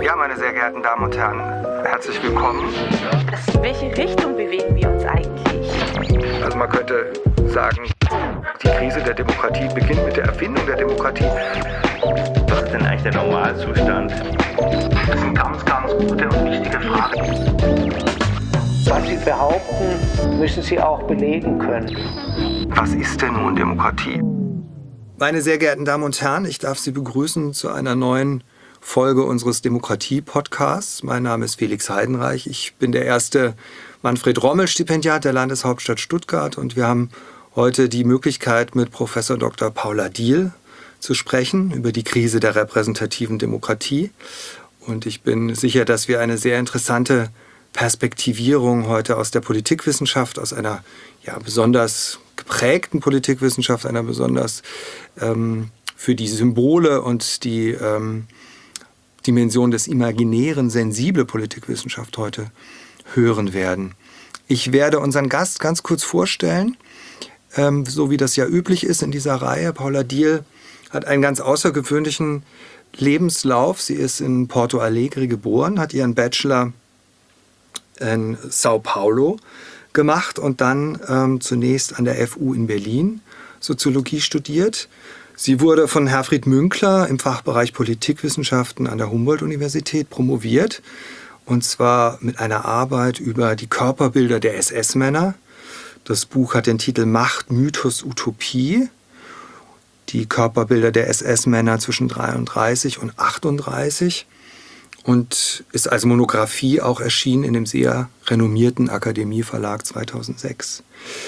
Ja, meine sehr geehrten Damen und Herren, herzlich willkommen. In welche Richtung bewegen wir uns eigentlich? Also man könnte sagen, die Krise der Demokratie beginnt mit der Erfindung der Demokratie. Was ist denn eigentlich der Normalzustand? Das sind ganz, ganz gute und wichtige Fragen. Was Sie behaupten, müssen Sie auch belegen können. Was ist denn nun Demokratie? Meine sehr geehrten Damen und Herren, ich darf Sie begrüßen zu einer neuen Folge unseres Demokratie-Podcasts. Mein Name ist Felix Heidenreich. Ich bin der erste Manfred-Rommel-Stipendiat der Landeshauptstadt Stuttgart und wir haben heute die Möglichkeit, mit Professor Dr. Paula Diehl zu sprechen über die Krise der repräsentativen Demokratie. Und ich bin sicher, dass wir eine sehr interessante Perspektivierung heute aus der Politikwissenschaft, aus einer besonders geprägten Politikwissenschaft, einer besonders für die Symbole und die Dimension des Imaginären sensible Politikwissenschaft heute hören werden. Ich werde unseren Gast ganz kurz vorstellen, so wie das ja üblich ist in dieser Reihe. Paula Diehl hat einen ganz außergewöhnlichen Lebenslauf. Sie ist in Porto Alegre geboren, hat ihren Bachelor in Sao Paulo gemacht und dann zunächst an der FU in Berlin Soziologie studiert. Sie wurde von Herfried Münkler im Fachbereich Politikwissenschaften an der Humboldt-Universität promoviert, und zwar mit einer Arbeit über die Körperbilder der SS-Männer. Das Buch hat den Titel Macht, Mythos, Utopie. Die Körperbilder der SS-Männer zwischen 33 und 38 und ist als Monographie auch erschienen in dem sehr renommierten Akademie-Verlag 2006.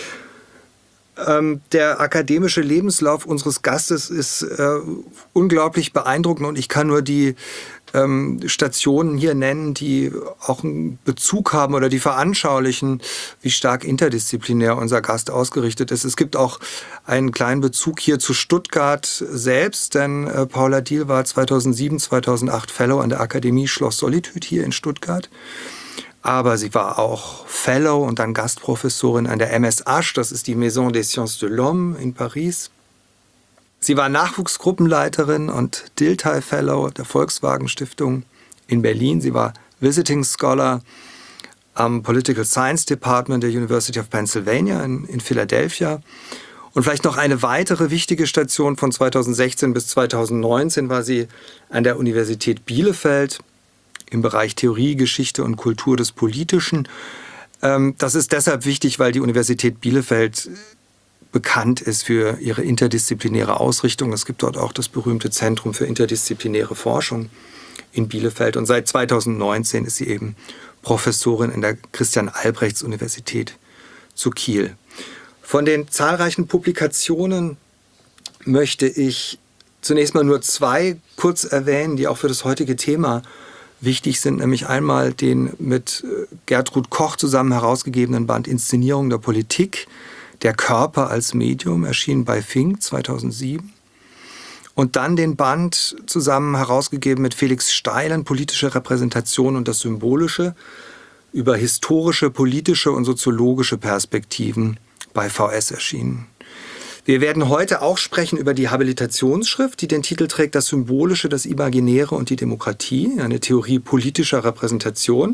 Der akademische Lebenslauf unseres Gastes ist unglaublich beeindruckend und ich kann nur die Stationen hier nennen, die auch einen Bezug haben oder die veranschaulichen, wie stark interdisziplinär unser Gast ausgerichtet ist. Es gibt auch einen kleinen Bezug hier zu Stuttgart selbst, denn Paula Diehl war 2007, 2008 Fellow an der Akademie Schloss Solitude hier in Stuttgart. Aber sie war auch Fellow und dann Gastprofessorin an der MSH, das ist die Maison des Sciences de l'Homme in Paris. Sie war Nachwuchsgruppenleiterin und Dilthey Fellow der Volkswagen Stiftung in Berlin. Sie war Visiting Scholar am Political Science Department der University of Pennsylvania in Philadelphia. Und vielleicht noch eine weitere wichtige Station von 2016 bis 2019 war sie an der Universität Bielefeld im Bereich Theorie, Geschichte und Kultur des Politischen. Das ist deshalb wichtig, weil die Universität Bielefeld bekannt ist für ihre interdisziplinäre Ausrichtung. Es gibt dort auch das berühmte Zentrum für interdisziplinäre Forschung in Bielefeld. Und seit 2019 ist sie eben Professorin in der Christian-Albrechts-Universität zu Kiel. Von den zahlreichen Publikationen möchte ich zunächst mal nur zwei kurz erwähnen, die auch für das heutige Thema wichtig sind, nämlich einmal den mit Gertrud Koch zusammen herausgegebenen Band Inszenierung der Politik, der Körper als Medium, erschienen bei Fink 2007. Und dann den Band zusammen herausgegeben mit Felix Steilen, Politische Repräsentation und das Symbolische, über historische, politische und soziologische Perspektiven bei VS erschienen. Wir werden heute auch sprechen über die Habilitationsschrift, die den Titel trägt Das Symbolische, das Imaginäre und die Demokratie, eine Theorie politischer Repräsentation,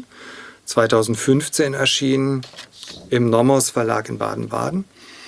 2015 erschienen im Nomos Verlag in Baden-Baden.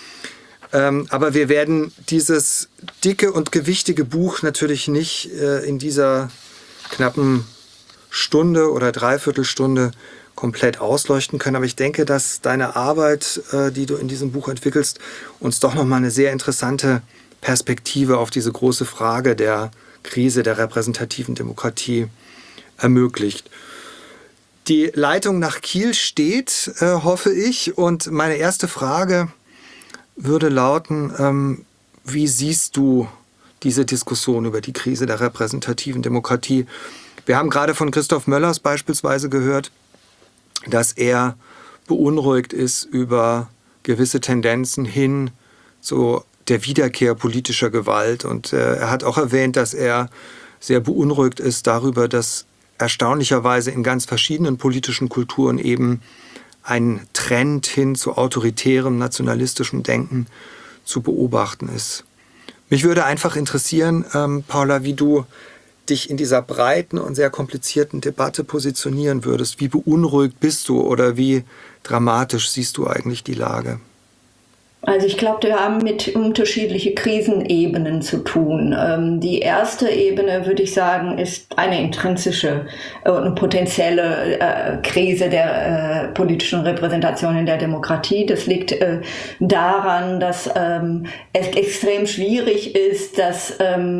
Aber wir werden dieses dicke und gewichtige Buch natürlich nicht in dieser knappen Stunde oder Dreiviertelstunde komplett ausleuchten können. Aber ich denke, dass deine Arbeit, die du in diesem Buch entwickelst, uns doch nochmal eine sehr interessante Perspektive auf diese große Frage der Krise der repräsentativen Demokratie ermöglicht. Die Leitung nach Kiel steht, hoffe ich. Und meine erste Frage würde lauten, wie siehst du diese Diskussion über die Krise der repräsentativen Demokratie? Wir haben gerade von Christoph Möllers beispielsweise gehört, dass er beunruhigt ist über gewisse Tendenzen hin zu der Wiederkehr politischer Gewalt. Und er hat auch erwähnt, dass er sehr beunruhigt ist darüber, dass erstaunlicherweise in ganz verschiedenen politischen Kulturen eben ein Trend hin zu autoritärem, nationalistischem Denken zu beobachten ist. Mich würde einfach interessieren, Paula, wie du dich in dieser breiten und sehr komplizierten Debatte positionieren würdest? Wie beunruhigt bist du oder wie dramatisch siehst du eigentlich die Lage? Also ich glaube, wir haben mit unterschiedlichen Krisenebenen zu tun. Die erste Ebene, würde ich sagen, ist eine intrinsische und potenzielle Krise der politischen Repräsentation in der Demokratie. Das liegt daran, dass es extrem schwierig ist, dass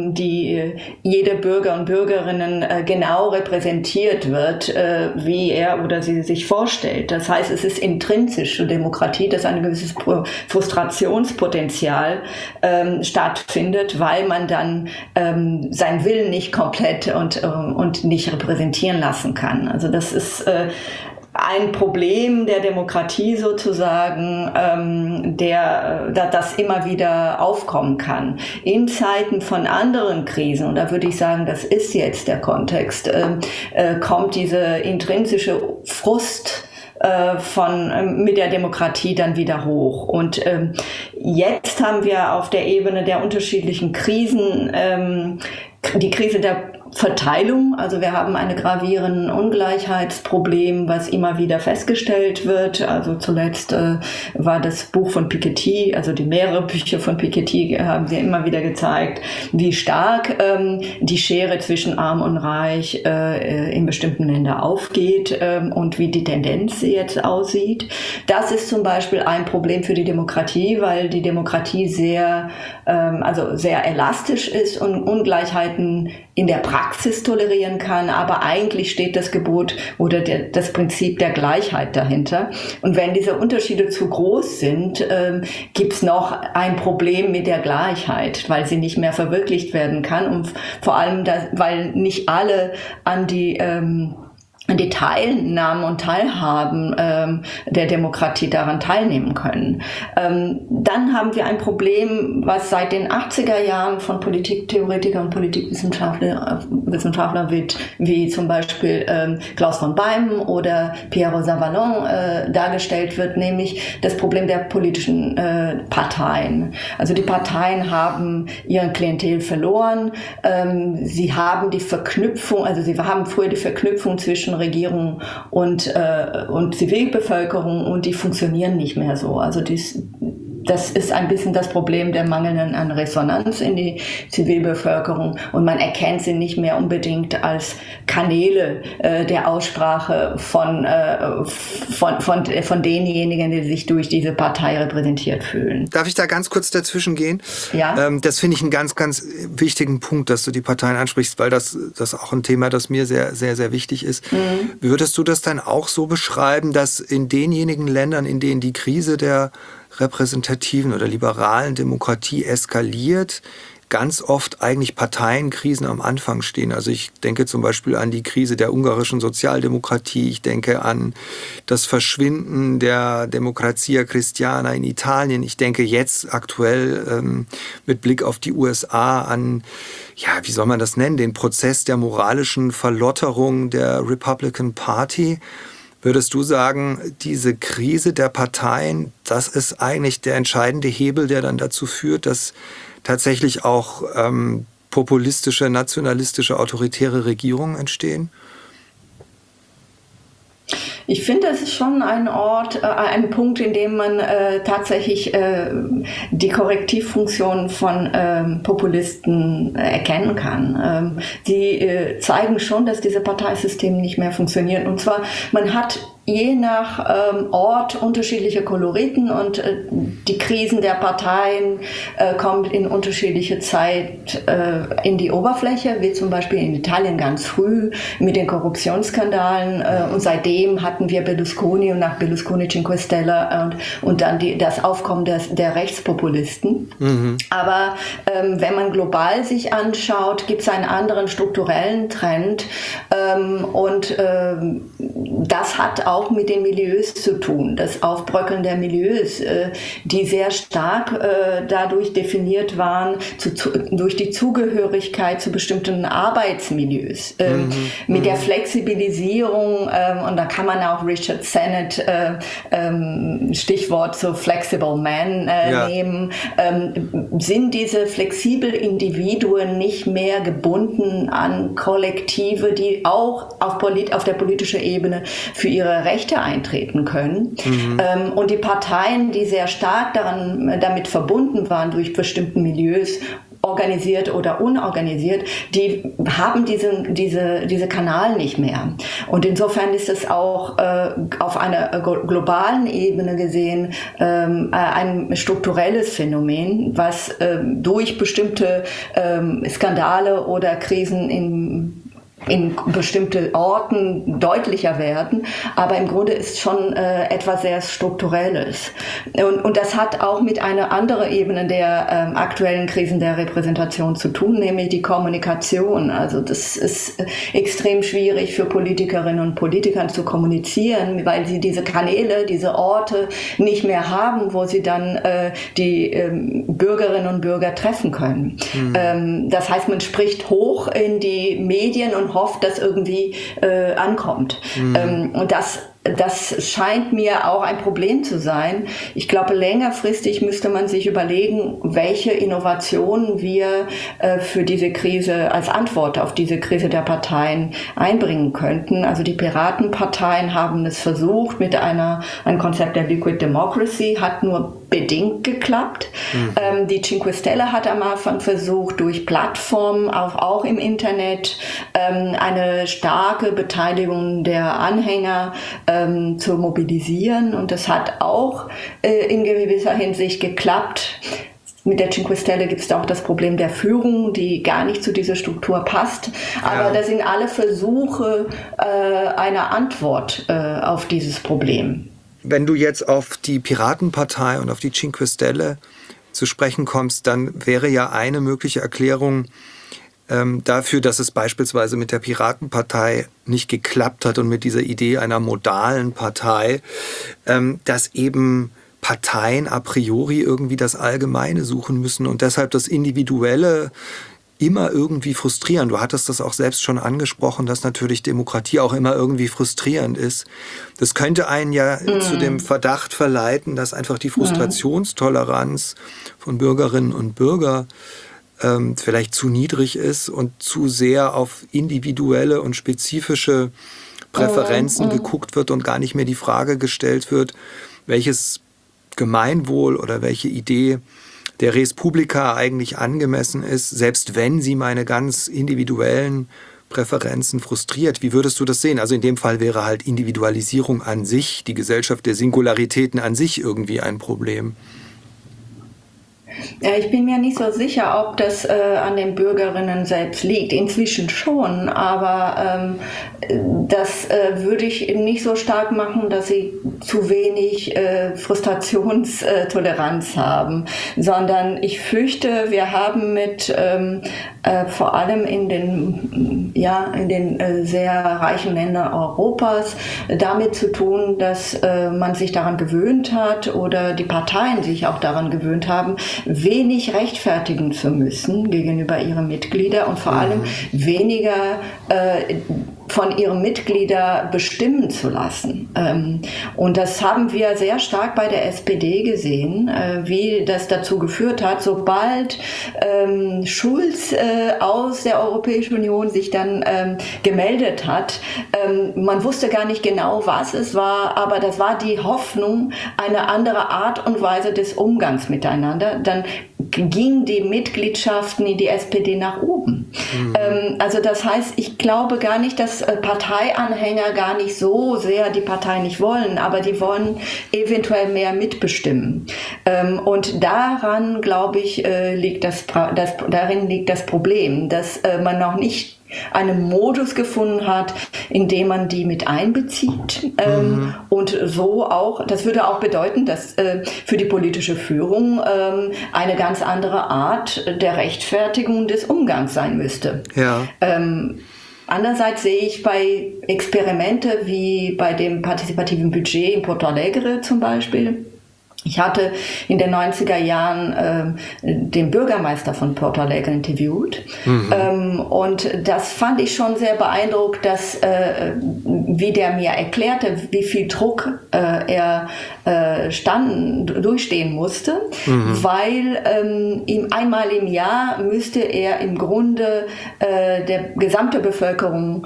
jede Bürger und Bürgerinnen genau repräsentiert wird, wie er oder sie sich vorstellt. Das heißt, es ist intrinsische Demokratie, dass ein gewisses Frustrationspotenzial stattfindet, weil man dann seinen Willen nicht komplett und nicht repräsentieren lassen kann. Also das ist ein Problem der Demokratie sozusagen, das immer wieder aufkommen kann. In Zeiten von anderen Krisen, und da würde ich sagen, das ist jetzt der Kontext, kommt diese intrinsische Frust mit der Demokratie dann wieder hoch. Und jetzt haben wir auf der Ebene der unterschiedlichen Krisen die Krise der Verteilung. Also wir haben ein gravierendes Ungleichheitsproblem, was immer wieder festgestellt wird. Also zuletzt war das Buch von Piketty, also die mehrere Bücher von Piketty haben sie immer wieder gezeigt, wie stark die Schere zwischen Arm und Reich in bestimmten Ländern aufgeht und wie die Tendenz jetzt aussieht. Das ist zum Beispiel ein Problem für die Demokratie, weil die Demokratie sehr elastisch ist und Ungleichheiten in der Praxis tolerieren kann, aber eigentlich steht das Gebot oder das Prinzip der Gleichheit dahinter. Und wenn diese Unterschiede zu groß sind, gibt's noch ein Problem mit der Gleichheit, weil sie nicht mehr verwirklicht werden kann und vor allem, weil nicht alle an die Teilnahmen und Teilhaben der Demokratie daran teilnehmen können. Dann haben wir ein Problem, was seit den 80er Jahren von Politiktheoretikern und Politikwissenschaftler wird, wie zum Beispiel Klaus von Beim oder Pierre Savalon dargestellt wird, nämlich das Problem der politischen Parteien. Also die Parteien haben ihren Klientel verloren. Sie haben die Verknüpfung, also sie haben früher die Verknüpfung zwischen Regierung und Zivilbevölkerung und die funktionieren nicht mehr so. Also das ist ein bisschen das Problem der mangelnden an Resonanz in die Zivilbevölkerung und man erkennt sie nicht mehr unbedingt als Kanäle der Aussprache von denjenigen, die sich durch diese Partei repräsentiert fühlen. Darf ich da ganz kurz dazwischen gehen? Ja. Das finde ich einen ganz, ganz wichtigen Punkt, dass du die Parteien ansprichst, weil das auch ein Thema, das mir sehr, sehr, sehr wichtig ist. Mhm. Würdest du das dann auch so beschreiben, dass in denjenigen Ländern, in denen die Krise der repräsentativen oder liberalen Demokratie eskaliert, ganz oft eigentlich Parteienkrisen am Anfang stehen? Also ich denke zum Beispiel an die Krise der ungarischen Sozialdemokratie, ich denke an das Verschwinden der Democrazia Cristiana in Italien, ich denke jetzt aktuell mit Blick auf die USA an, ja, wie soll man das nennen, den Prozess der moralischen Verlotterung der Republican Party. Würdest du sagen, diese Krise der Parteien, das ist eigentlich der entscheidende Hebel, der dann dazu führt, dass tatsächlich auch populistische, nationalistische, autoritäre Regierungen entstehen? Ich finde, das ist schon ein Punkt, in dem man tatsächlich die Korrektivfunktion von Populisten erkennen kann. Die zeigen schon, dass diese Parteisysteme nicht mehr funktionieren. Und zwar, man hat je nach Ort unterschiedliche Koloriten und die Krisen der Parteien kommen in unterschiedliche Zeit in die Oberfläche, wie zum Beispiel in Italien ganz früh mit den Korruptionsskandalen und seitdem hatten wir Berlusconi und nach Berlusconi Cinque Stelle und dann das Aufkommen der Rechtspopulisten. Mhm. Aber wenn man global sich anschaut, gibt es einen anderen strukturellen Trend und das hat auch auch mit den Milieus zu tun, das Aufbröckeln der Milieus, die sehr stark dadurch definiert waren, durch die Zugehörigkeit zu bestimmten Arbeitsmilieus, mit der Flexibilisierung, und da kann man auch Richard Sennett Stichwort so Flexible Man nehmen, sind diese flexibel Individuen nicht mehr gebunden an Kollektive, die auch auf der politischen Ebene für ihre Rechte eintreten können. Und die Parteien, die sehr stark damit verbunden waren durch bestimmte Milieus, organisiert oder unorganisiert, die haben diese Kanal nicht mehr. Und insofern ist es auch auf einer globalen Ebene gesehen ein strukturelles Phänomen, was durch bestimmte Skandale oder Krisen in bestimmte Orten deutlicher werden, aber im Grunde ist schon etwas sehr Strukturelles. Und das hat auch mit einer anderen Ebene der aktuellen Krisen der Repräsentation zu tun, nämlich die Kommunikation. Also das ist extrem schwierig für Politikerinnen und Politiker zu kommunizieren, weil sie diese Kanäle, diese Orte nicht mehr haben, wo sie dann die Bürgerinnen und Bürger treffen können. Das heißt, man spricht hoch in die Medien und hofft, dass irgendwie ankommt. Und das scheint mir auch ein Problem zu sein. Ich glaube, längerfristig müsste man sich überlegen, welche Innovationen wir für diese Krise als Antwort auf diese Krise der Parteien einbringen könnten. Also die Piratenparteien haben es versucht mit einem Konzept der Liquid Democracy, hat nur bedingt geklappt. Die Cinque Stelle hat am Anfang versucht, durch Plattformen, auch im Internet, eine starke Beteiligung der Anhänger zu mobilisieren. Und das hat auch in gewisser Hinsicht geklappt. Mit der Cinque Stelle gibt es auch das Problem der Führung, die gar nicht zu dieser Struktur passt. Aber das sind alle Versuche einer Antwort auf dieses Problem. Wenn du jetzt auf die Piratenpartei und auf die Cinque Stelle zu sprechen kommst, dann wäre ja eine mögliche Erklärung dafür, dass es beispielsweise mit der Piratenpartei nicht geklappt hat und mit dieser Idee einer modalen Partei, dass eben Parteien a priori irgendwie das Allgemeine suchen müssen und deshalb das Individuelle immer irgendwie frustrieren. Du hattest das auch selbst schon angesprochen, dass natürlich Demokratie auch immer irgendwie frustrierend ist. Das könnte einen ja zu dem Verdacht verleiten, dass einfach die Frustrationstoleranz von Bürgerinnen und Bürgern vielleicht zu niedrig ist und zu sehr auf individuelle und spezifische Präferenzen geguckt wird und gar nicht mehr die Frage gestellt wird, welches Gemeinwohl oder welche Idee der Res Publica eigentlich angemessen ist, selbst wenn sie meine ganz individuellen Präferenzen frustriert. Wie würdest du das sehen? Also in dem Fall wäre halt Individualisierung an sich, die Gesellschaft der Singularitäten an sich irgendwie ein Problem. Ja, ich bin mir nicht so sicher, ob das an den Bürgerinnen selbst liegt. Inzwischen schon, aber das würde ich nicht so stark machen, dass sie zu wenig Frustrationstoleranz haben, sondern ich fürchte, wir haben mit vor allem in den sehr reichen Ländern Europas damit zu tun, dass man sich daran gewöhnt hat oder die Parteien sich auch daran gewöhnt haben, wenig rechtfertigen zu müssen gegenüber ihren Mitgliedern und vor allem weniger von ihren Mitgliedern bestimmen zu lassen. Und das haben wir sehr stark bei der SPD gesehen, wie das dazu geführt hat, sobald Schulz aus der Europäischen Union sich dann gemeldet hat. Man wusste gar nicht genau, was es war, aber das war die Hoffnung, eine andere Art und Weise des Umgangs miteinander. Dann ging die Mitgliedschaften in die SPD nach oben. Also das heißt, ich glaube gar nicht, dass Parteianhänger gar nicht so sehr die Partei nicht wollen, aber die wollen eventuell mehr mitbestimmen. Und daran, glaube ich, darin liegt das Problem, dass man noch nicht einen Modus gefunden hat, in dem man die mit einbezieht. Und so auch, das würde auch bedeuten, dass für die politische Führung eine ganz andere Art der Rechtfertigung des Umgangs sein müsste. Ja. Andererseits sehe ich bei Experimente wie bei dem partizipativen Budget in Porto Alegre zum Beispiel. Ich hatte in den 90er Jahren den Bürgermeister von Porto Alegre interviewt. Und das fand ich schon sehr beeindruckend, dass, wie der mir erklärte, wie viel Druck er durchstehen musste, weil ihm einmal im Jahr müsste er im Grunde der gesamte Bevölkerung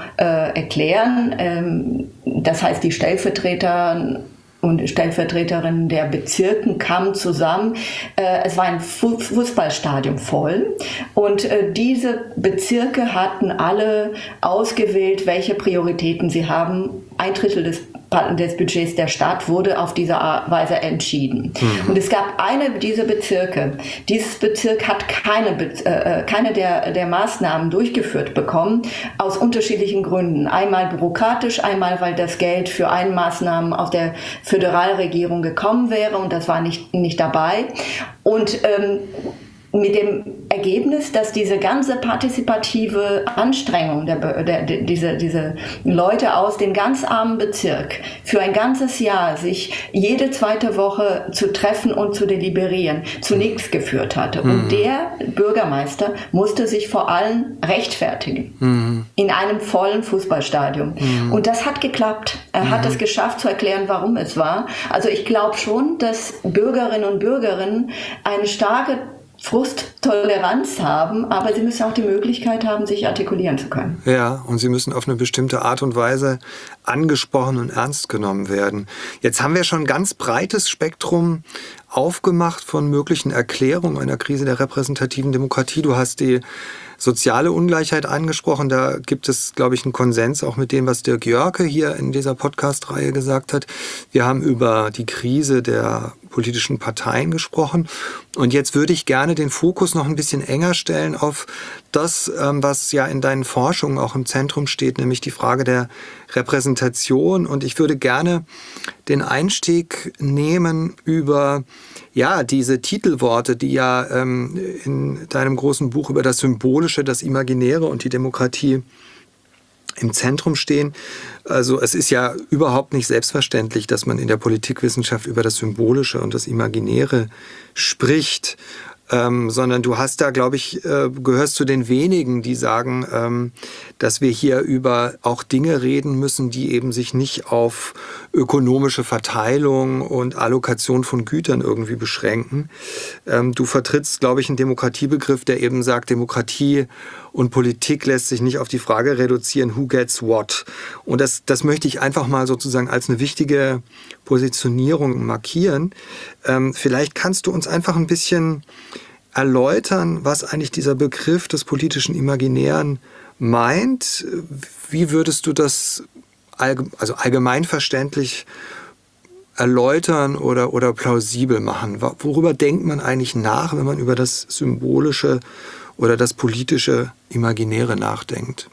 erklären. Das heißt, die Stellvertreter und Stellvertreterinnen der Bezirken kamen zusammen. Es war ein Fußballstadion voll und diese Bezirke hatten alle ausgewählt, welche Prioritäten sie haben. 1/3 des Budgets der Stadt wurde auf diese Weise entschieden. Und es gab eine dieser Bezirke. Dieses Bezirk hat keine der Maßnahmen durchgeführt bekommen, aus unterschiedlichen Gründen. Einmal bürokratisch, einmal weil das Geld für Maßnahmen aus der Föderalregierung gekommen wäre und das war nicht dabei. Und mit dem Ergebnis, dass diese ganze partizipative Anstrengung, diese Leute aus dem ganz armen Bezirk für ein ganzes Jahr sich jede zweite Woche zu treffen und zu deliberieren, zu nichts geführt hatte. Und der Bürgermeister musste sich vor allem rechtfertigen in einem vollen Fußballstadion. Und das hat geklappt. Er hat es geschafft zu erklären, warum es war. Also ich glaube schon, dass Bürgerinnen und Bürger eine starke Frusttoleranz haben, aber sie müssen auch die Möglichkeit haben, sich artikulieren zu können. Ja, und sie müssen auf eine bestimmte Art und Weise angesprochen und ernst genommen werden. Jetzt haben wir schon ein ganz breites Spektrum aufgemacht von möglichen Erklärungen einer Krise der repräsentativen Demokratie. Du hast die soziale Ungleichheit angesprochen. Da gibt es, glaube ich, einen Konsens auch mit dem, was Dirk Jörke hier in dieser Podcast-Reihe gesagt hat. Wir haben über die Krise der politischen Parteien gesprochen. Und jetzt würde ich gerne den Fokus noch ein bisschen enger stellen auf das, was ja in deinen Forschungen auch im Zentrum steht, nämlich die Frage der Repräsentation. Und ich würde gerne den Einstieg nehmen über diese Titelworte, die ja in deinem großen Buch über das Symbolische, das Imaginäre und die Demokratie im Zentrum stehen. Also es ist ja überhaupt nicht selbstverständlich, dass man in der Politikwissenschaft über das Symbolische und das Imaginäre spricht. Sondern du hast da, glaube ich, gehörst zu den wenigen, die sagen, dass wir hier über auch Dinge reden müssen, die eben sich nicht auf ökonomische Verteilung und Allokation von Gütern irgendwie beschränken. Du vertrittst, glaube ich, einen Demokratiebegriff, der eben sagt, Demokratie und Politik lässt sich nicht auf die Frage reduzieren, who gets what. Und das möchte ich einfach mal sozusagen als eine wichtige Positionierung markieren. Vielleicht kannst du uns einfach ein bisschen erläutern, was eigentlich dieser Begriff des politischen Imaginären meint. Wie würdest du das allgemeinverständlich erläutern oder plausibel machen? Worüber denkt man eigentlich nach, wenn man über das Symbolische oder das politische Imaginäre nachdenkt?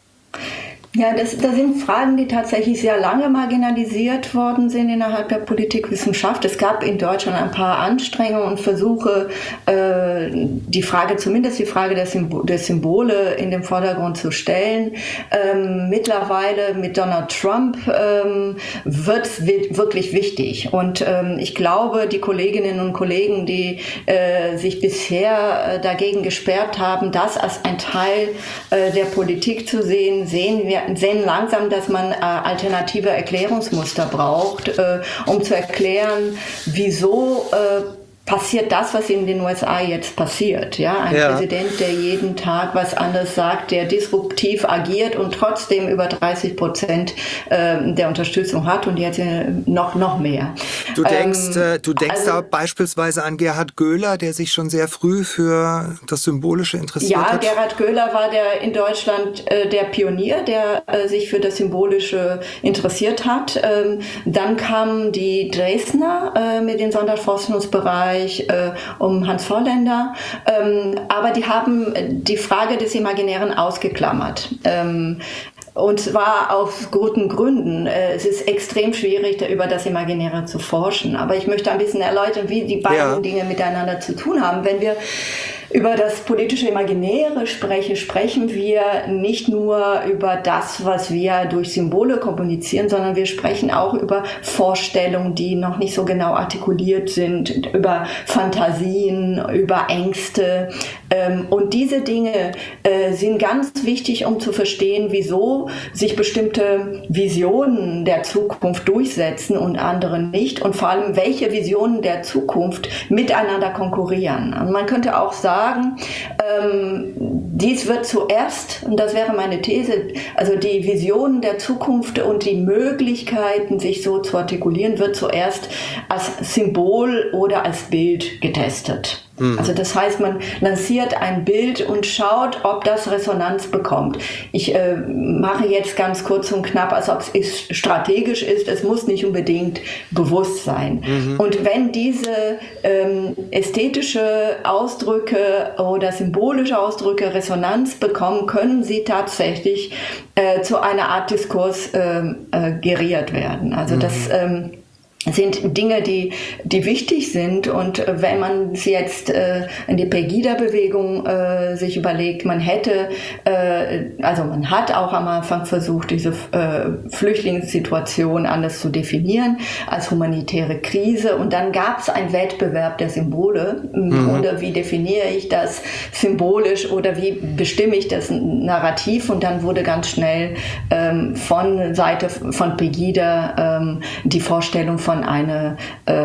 Ja, das sind Fragen, die tatsächlich sehr lange marginalisiert worden sind innerhalb der Politikwissenschaft. Es gab in Deutschland ein paar Anstrengungen und Versuche, zumindest die Frage der Symbole in den Vordergrund zu stellen. Mittlerweile mit Donald Trump wird es wirklich wichtig. Und ich glaube, die Kolleginnen und Kollegen, die sich bisher dagegen gesperrt haben, das als ein Teil der Politik zu sehen, sehen langsam, dass man alternative Erklärungsmuster braucht, um zu erklären, wieso passiert das, was in den USA jetzt passiert. Ja? Ein Präsident, der jeden Tag was anderes sagt, der disruptiv agiert und trotzdem über 30% der Unterstützung hat und jetzt noch mehr. Du denkst da beispielsweise an Gerhard Göhler, der sich schon sehr früh für das Symbolische interessiert hat? Ja, Gerhard Göhler war in Deutschland der Pionier, der sich für das Symbolische interessiert hat. Dann kamen die Dresdner mit dem Sonderforschungsbereich um Hans Vorländer, aber die haben die Frage des Imaginären ausgeklammert. Und zwar aus guten Gründen. Es ist extrem schwierig, über das Imaginäre zu forschen. Aber ich möchte ein bisschen erläutern, wie die beiden Dinge miteinander zu tun haben. Wenn wir über das politische Imaginäre sprechen wir nicht nur über das, was wir durch Symbole kommunizieren, sondern wir sprechen auch über Vorstellungen, die noch nicht so genau artikuliert sind, über Fantasien, über Ängste. Und diese Dinge sind ganz wichtig, um zu verstehen, wieso sich bestimmte Visionen der Zukunft durchsetzen und andere nicht. Und vor allem, welche Visionen der Zukunft miteinander konkurrieren. Und man könnte auch sagen, dies wird zuerst, und das wäre meine These, also die Visionen der Zukunft und die Möglichkeiten, sich so zu artikulieren, wird zuerst als Symbol oder als Bild getestet. Also das heißt, man lanciert ein Bild und schaut, ob das Resonanz bekommt. Ich mache jetzt ganz kurz und knapp, als ob es strategisch ist. Es muss nicht unbedingt bewusst sein. Und wenn diese ästhetische Ausdrücke oder symbolische Ausdrücke Resonanz bekommen, können sie tatsächlich zu einer Art Diskurs geriert werden. Also das sind Dinge, die wichtig sind, und wenn man es jetzt in die Pegida-Bewegung sich überlegt, man hat auch am Anfang versucht, diese Flüchtlingssituation anders zu definieren als humanitäre Krise, und dann gab es einen Wettbewerb der Symbole, oder wie definiere ich das symbolisch oder wie bestimme ich das Narrativ, und dann wurde ganz schnell von Seite von Pegida die Vorstellung von einer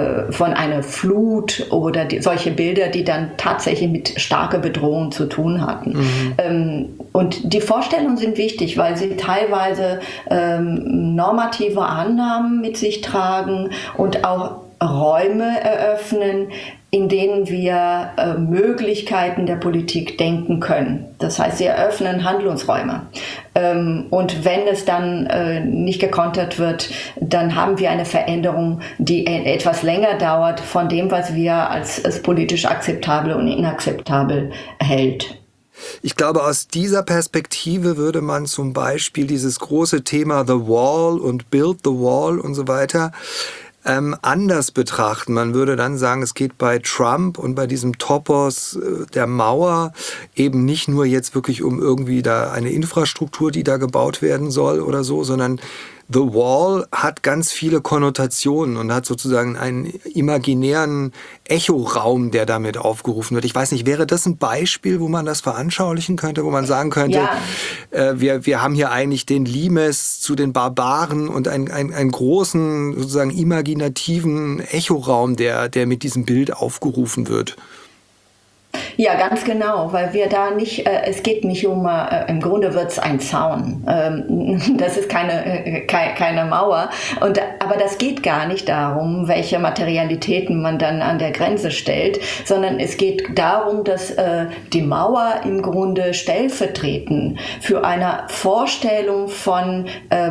Flut oder solche Bilder, die dann tatsächlich mit starker Bedrohung zu tun hatten. Und die Vorstellungen sind wichtig, weil sie teilweise normative Annahmen mit sich tragen und auch Räume eröffnen, in denen wir Möglichkeiten der Politik denken können. Das heißt, sie eröffnen Handlungsräume. Und wenn es dann nicht gekontert wird, dann haben wir eine Veränderung, die etwas länger dauert von dem, was wir als politisch akzeptabel und inakzeptabel hält. Ich glaube, aus dieser Perspektive würde man zum Beispiel dieses große Thema The Wall und Build the Wall und so weiter anders betrachten. Man würde dann sagen, es geht bei Trump und bei diesem Topos der Mauer eben nicht nur jetzt wirklich um irgendwie da eine Infrastruktur, die da gebaut werden soll oder so, sondern The Wall hat ganz viele Konnotationen und hat sozusagen einen imaginären Echoraum, der damit aufgerufen wird. Ich weiß nicht, wäre das ein Beispiel, wo man das veranschaulichen könnte, wo man sagen könnte, ja, wir haben hier eigentlich den Limes zu den Barbaren und einen großen, sozusagen imaginativen Echoraum, der mit diesem Bild aufgerufen wird. Ja, ganz genau, weil wir da nicht, es geht nicht um, im Grunde wird es ein Zaun, das ist keine Mauer, aber das geht gar nicht darum, welche Materialitäten man dann an der Grenze stellt, sondern es geht darum, dass die Mauer im Grunde stellvertretend für eine Vorstellung von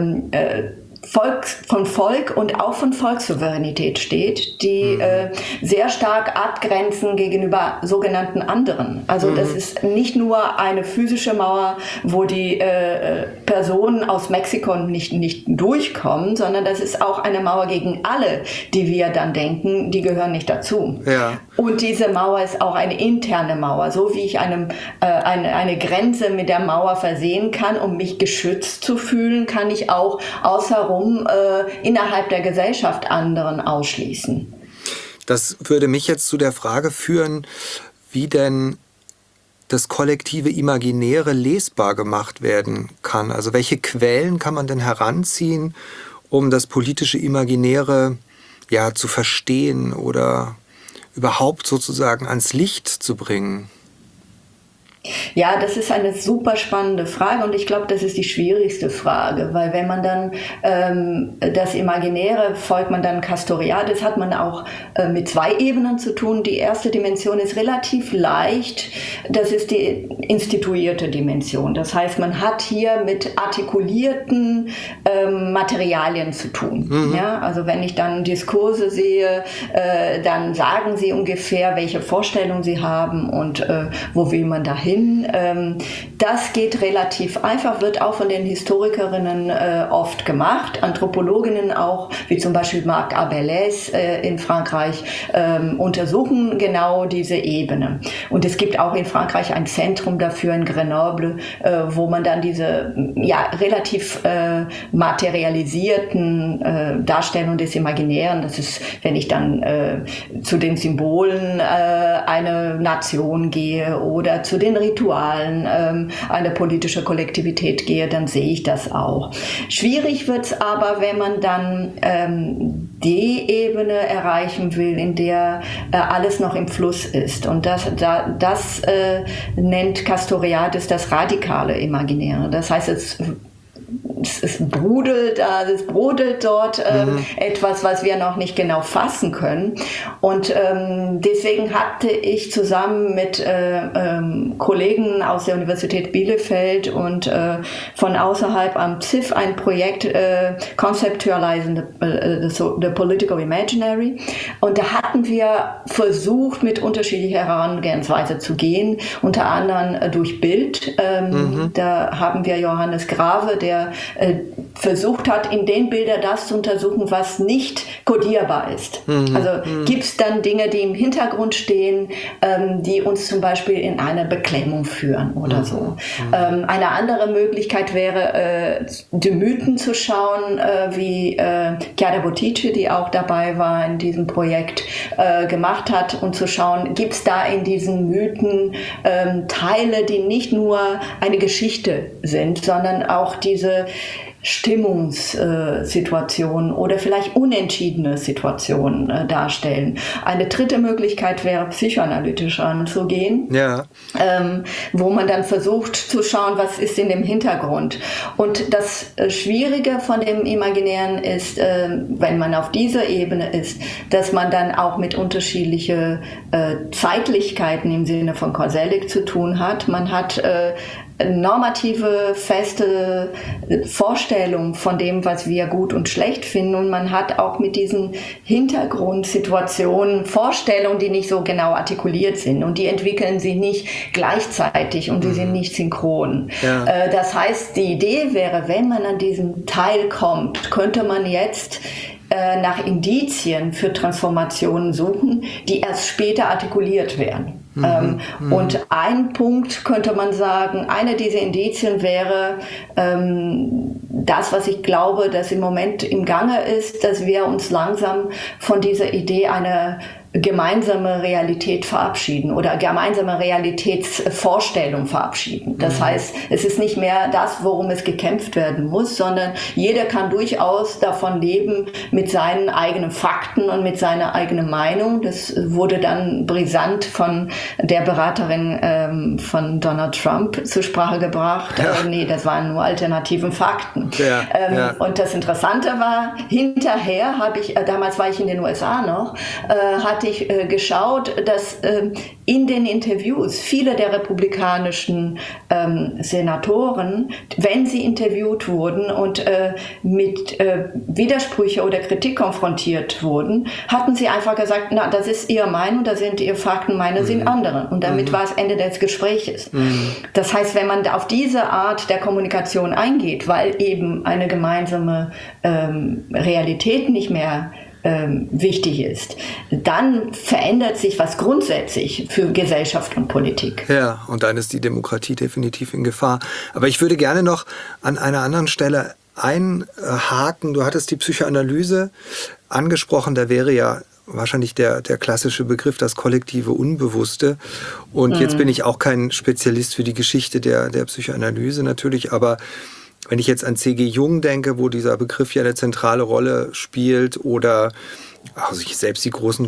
Volk und auch von Volkssouveränität steht, die sehr stark abgrenzen gegenüber sogenannten anderen. Also das ist nicht nur eine physische Mauer, wo die Personen aus Mexiko nicht durchkommen, sondern das ist auch eine Mauer gegen alle, die wir dann denken, die gehören nicht dazu. Ja. Und diese Mauer ist auch eine interne Mauer, so wie ich eine Grenze mit der Mauer versehen kann, um mich geschützt zu fühlen, kann ich auch außerrum innerhalb der Gesellschaft anderen ausschließen. Das würde mich jetzt zu der Frage führen, wie denn das kollektive Imaginäre lesbar gemacht werden kann. Also welche Quellen kann man denn heranziehen, um das politische Imaginäre zu verstehen oder überhaupt sozusagen ans Licht zu bringen? Ja, das ist eine super spannende Frage, und ich glaube, das ist die schwierigste Frage, weil wenn man dann das Imaginäre folgt, man dann Castoriadis, hat man auch mit zwei Ebenen zu tun. Die erste Dimension ist relativ leicht, das ist die instituierte Dimension. Das heißt, man hat hier mit artikulierten Materialien zu tun. Ja? Also wenn ich dann Diskurse sehe, dann sagen sie ungefähr, welche Vorstellungen sie haben und wo will man da hin. hin. Das geht relativ einfach, wird auch von den Historikerinnen oft gemacht, Anthropologinnen auch, wie zum Beispiel Marc Abeles in Frankreich, untersuchen genau diese Ebene. Und es gibt auch in Frankreich ein Zentrum dafür in Grenoble, wo man dann diese relativ materialisierten Darstellungen des Imaginären, das ist, wenn ich dann zu den Symbolen einer Nation gehe oder zu den Ritualen einer politischen Kollektivität gehe, dann sehe ich das auch. Schwierig wird es aber, wenn man dann die Ebene erreichen will, in der alles noch im Fluss ist. Und das nennt Castoriadis das radikale Imaginäre. Das heißt, es brodelt dort etwas, was wir noch nicht genau fassen können. Und deswegen hatte ich zusammen mit Kollegen aus der Universität Bielefeld und von außerhalb am ZIF ein Projekt Conceptualizing the Political Imaginary. Und da hatten wir versucht, mit unterschiedlicher Herangehensweise zu gehen, unter anderem durch Bild. Da haben wir Johannes Grave, der versucht hat, in den Bildern das zu untersuchen, was nicht kodierbar ist. Also gibt es dann Dinge, die im Hintergrund stehen, die uns zum Beispiel in eine Beklemmung führen oder so. Eine andere Möglichkeit wäre, die Mythen zu schauen, wie Chiara Bottici, die auch dabei war in diesem Projekt, gemacht hat, und zu schauen, gibt es da in diesen Mythen Teile, die nicht nur eine Geschichte sind, sondern auch diese Stimmungssituationen oder vielleicht unentschiedene Situationen darstellen. Eine dritte Möglichkeit wäre, psychoanalytisch anzugehen, wo man dann versucht zu schauen, was ist in dem Hintergrund. Und das Schwierige von dem Imaginären ist, wenn man auf dieser Ebene ist, dass man dann auch mit unterschiedlichen Zeitlichkeiten im Sinne von Koselleck zu tun hat. Man hat normative, feste Vorstellung von dem, was wir gut und schlecht finden, und man hat auch mit diesen Hintergrundsituationen Vorstellungen, die nicht so genau artikuliert sind, und die entwickeln sich nicht gleichzeitig und die sind nicht synchron. Das heißt, die Idee wäre, wenn man an diesen Teil kommt, könnte man jetzt nach Indizien für Transformationen suchen, die erst später artikuliert werden. Und ein Punkt könnte man sagen, eine dieser Indizien wäre das, was ich glaube, dass im Moment im Gange ist, dass wir uns langsam von dieser Idee einer gemeinsame Realität verabschieden oder gemeinsame Realitätsvorstellung verabschieden. Das heißt, es ist nicht mehr das, worum es gekämpft werden muss, sondern jeder kann durchaus davon leben mit seinen eigenen Fakten und mit seiner eigenen Meinung. Das wurde dann brisant von der Beraterin von Donald Trump zur Sprache gebracht. Nee, das waren nur alternativen Fakten. Und das Interessante war, hinterher damals war ich in den USA noch, hatte ich geschaut, dass in den Interviews viele der republikanischen Senatoren, wenn sie interviewt wurden und mit Widersprüche oder Kritik konfrontiert wurden, hatten sie einfach gesagt, na, das ist Ihre Meinung, das sind Ihre Fakten, meine sind andere. Und damit war es Ende des Gespräches. Das heißt, wenn man auf diese Art der Kommunikation eingeht, weil eben eine gemeinsame Realität nicht mehr wichtig ist, dann verändert sich was grundsätzlich für Gesellschaft und Politik. Ja, und dann ist die Demokratie definitiv in Gefahr. Aber ich würde gerne noch an einer anderen Stelle einhaken. Du hattest die Psychoanalyse angesprochen, da wäre ja wahrscheinlich der klassische Begriff, das kollektive Unbewusste. Und jetzt bin ich auch kein Spezialist für die Geschichte der Psychoanalyse natürlich, aber wenn ich jetzt an C.G. Jung denke, wo dieser Begriff ja eine zentrale Rolle spielt, oder selbst die großen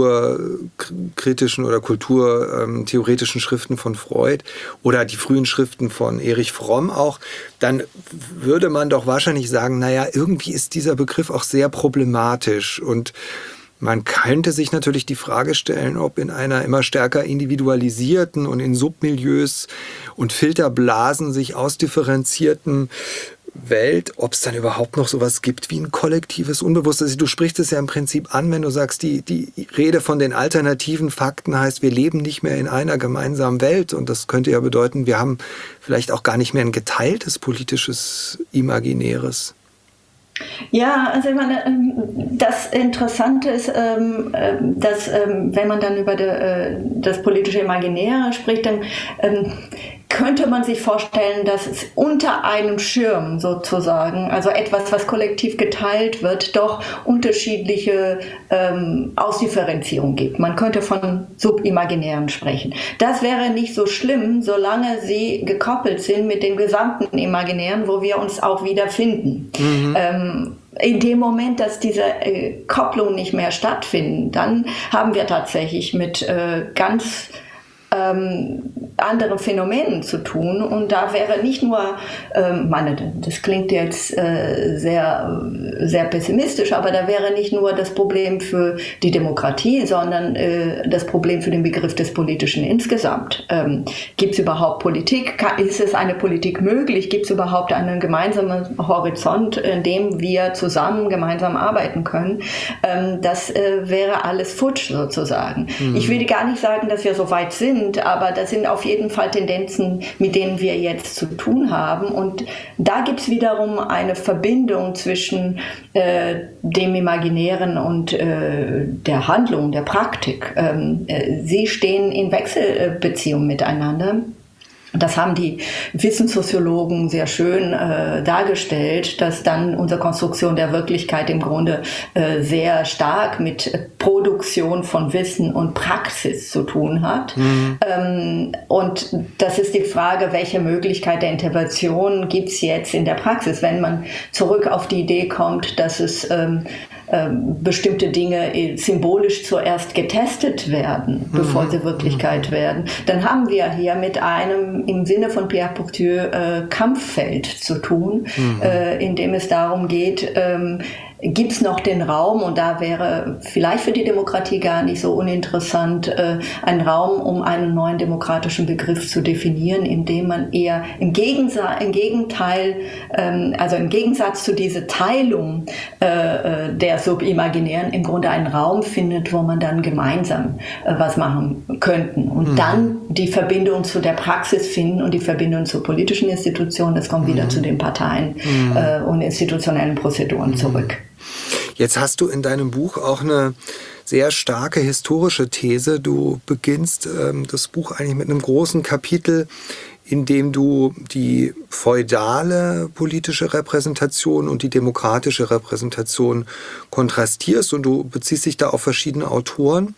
kulturkritischen oder kulturtheoretischen Schriften von Freud oder die frühen Schriften von Erich Fromm auch, dann würde man doch wahrscheinlich sagen, naja, irgendwie ist dieser Begriff auch sehr problematisch, und man könnte sich natürlich die Frage stellen, ob in einer immer stärker individualisierten und in Submilieus und Filterblasen sich ausdifferenzierten Welt, ob es dann überhaupt noch sowas gibt wie ein kollektives Unbewusstes. Du sprichst es ja im Prinzip an, wenn du sagst, die Rede von den alternativen Fakten heißt, wir leben nicht mehr in einer gemeinsamen Welt. Und das könnte ja bedeuten, wir haben vielleicht auch gar nicht mehr ein geteiltes politisches Imaginäres. Ja, also ich meine, das Interessante ist, dass wenn man dann über das politische Imaginäre spricht, dann könnte man sich vorstellen, dass es unter einem Schirm sozusagen, also etwas, was kollektiv geteilt wird, doch unterschiedliche Ausdifferenzierung gibt. Man könnte von Subimaginären sprechen. Das wäre nicht so schlimm, solange sie gekoppelt sind mit dem gesamten Imaginären, wo wir uns auch wiederfinden. In dem Moment, dass diese Kopplung nicht mehr stattfindet, dann haben wir tatsächlich mit ganz anderen Phänomenen zu tun. Und da wäre nicht nur, das klingt jetzt sehr, sehr pessimistisch, aber da wäre nicht nur das Problem für die Demokratie, sondern das Problem für den Begriff des Politischen insgesamt. Gibt es überhaupt Politik? Ist es eine Politik möglich? Gibt es überhaupt einen gemeinsamen Horizont, in dem wir zusammen gemeinsam arbeiten können? Das wäre alles futsch sozusagen. Ich will gar nicht sagen, dass wir so weit sind, aber das sind auf jeden Fall Tendenzen, mit denen wir jetzt zu tun haben. Und da gibt es wiederum eine Verbindung zwischen dem Imaginären und der Handlung, der Praktik. Sie stehen in Wechselbeziehung miteinander. Das haben die Wissenssoziologen sehr schön dargestellt, dass dann unsere Konstruktion der Wirklichkeit im Grunde sehr stark mit Produktion von Wissen und Praxis zu tun hat. Und das ist die Frage, welche Möglichkeit der Intervention gibt es jetzt in der Praxis, wenn man zurück auf die Idee kommt, dass es bestimmte Dinge symbolisch zuerst getestet werden, bevor sie Wirklichkeit werden, dann haben wir hier mit einem im Sinne von Pierre Bourdieu Kampffeld zu tun, in dem es darum geht, gibt es noch den Raum, und da wäre vielleicht für die Demokratie gar nicht so uninteressant, ein Raum, um einen neuen demokratischen Begriff zu definieren, indem man eher im Gegensatz zu dieser Teilung der Subimaginären im Grunde einen Raum findet, wo man dann gemeinsam was machen könnten und dann die Verbindung zu der Praxis finden und die Verbindung zur politischen Institution. Das kommt wieder zu den Parteien und institutionellen Prozeduren zurück. Jetzt hast du in deinem Buch auch eine sehr starke historische These. Du beginnst das Buch eigentlich mit einem großen Kapitel, in dem du die feudale politische Repräsentation und die demokratische Repräsentation kontrastierst, und du beziehst dich da auf verschiedene Autoren,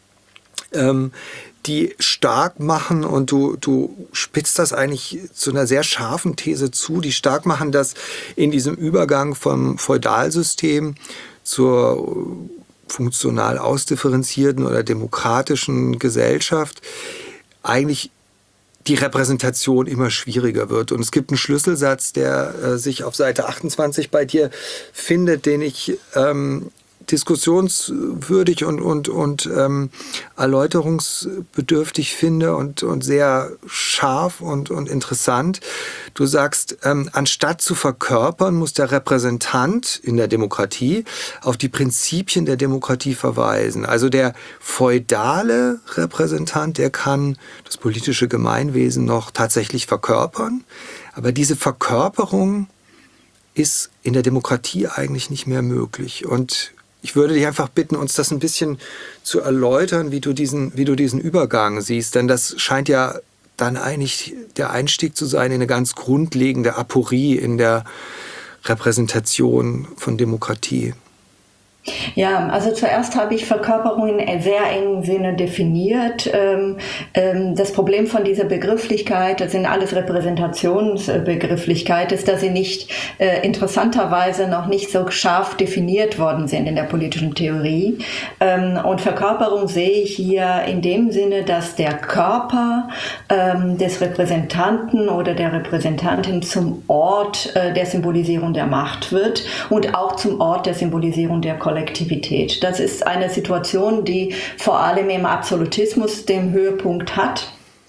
die stark machen, und du spitzt das eigentlich zu einer sehr scharfen These zu, die stark machen, dass in diesem Übergang vom Feudalsystem zur funktional ausdifferenzierten oder demokratischen Gesellschaft eigentlich die Repräsentation immer schwieriger wird. Und es gibt einen Schlüsselsatz, der sich auf Seite 28 bei dir findet, den ich diskussionswürdig und erläuterungsbedürftig finde und sehr scharf und interessant. Du sagst, anstatt zu verkörpern, muss der Repräsentant in der Demokratie auf die Prinzipien der Demokratie verweisen. Also der feudale Repräsentant, der kann das politische Gemeinwesen noch tatsächlich verkörpern, aber diese Verkörperung ist in der Demokratie eigentlich nicht mehr möglich. Und ich würde dich einfach bitten, uns das ein bisschen zu erläutern, wie du diesen Übergang siehst. Denn das scheint ja dann eigentlich der Einstieg zu sein in eine ganz grundlegende Aporie in der Repräsentation von Demokratie. Ja, also zuerst habe ich Verkörperung in sehr engen Sinne definiert. Das Problem von dieser Begrifflichkeit, das sind alles Repräsentationsbegrifflichkeit, ist, dass sie nicht interessanterweise noch nicht so scharf definiert worden sind in der politischen Theorie. Und Verkörperung sehe ich hier in dem Sinne, dass der Körper des Repräsentanten oder der Repräsentantin zum Ort der Symbolisierung der Macht wird und auch zum Ort der Symbolisierung der Kollektivität. Das ist eine Situation, die vor allem im Absolutismus den Höhepunkt hat.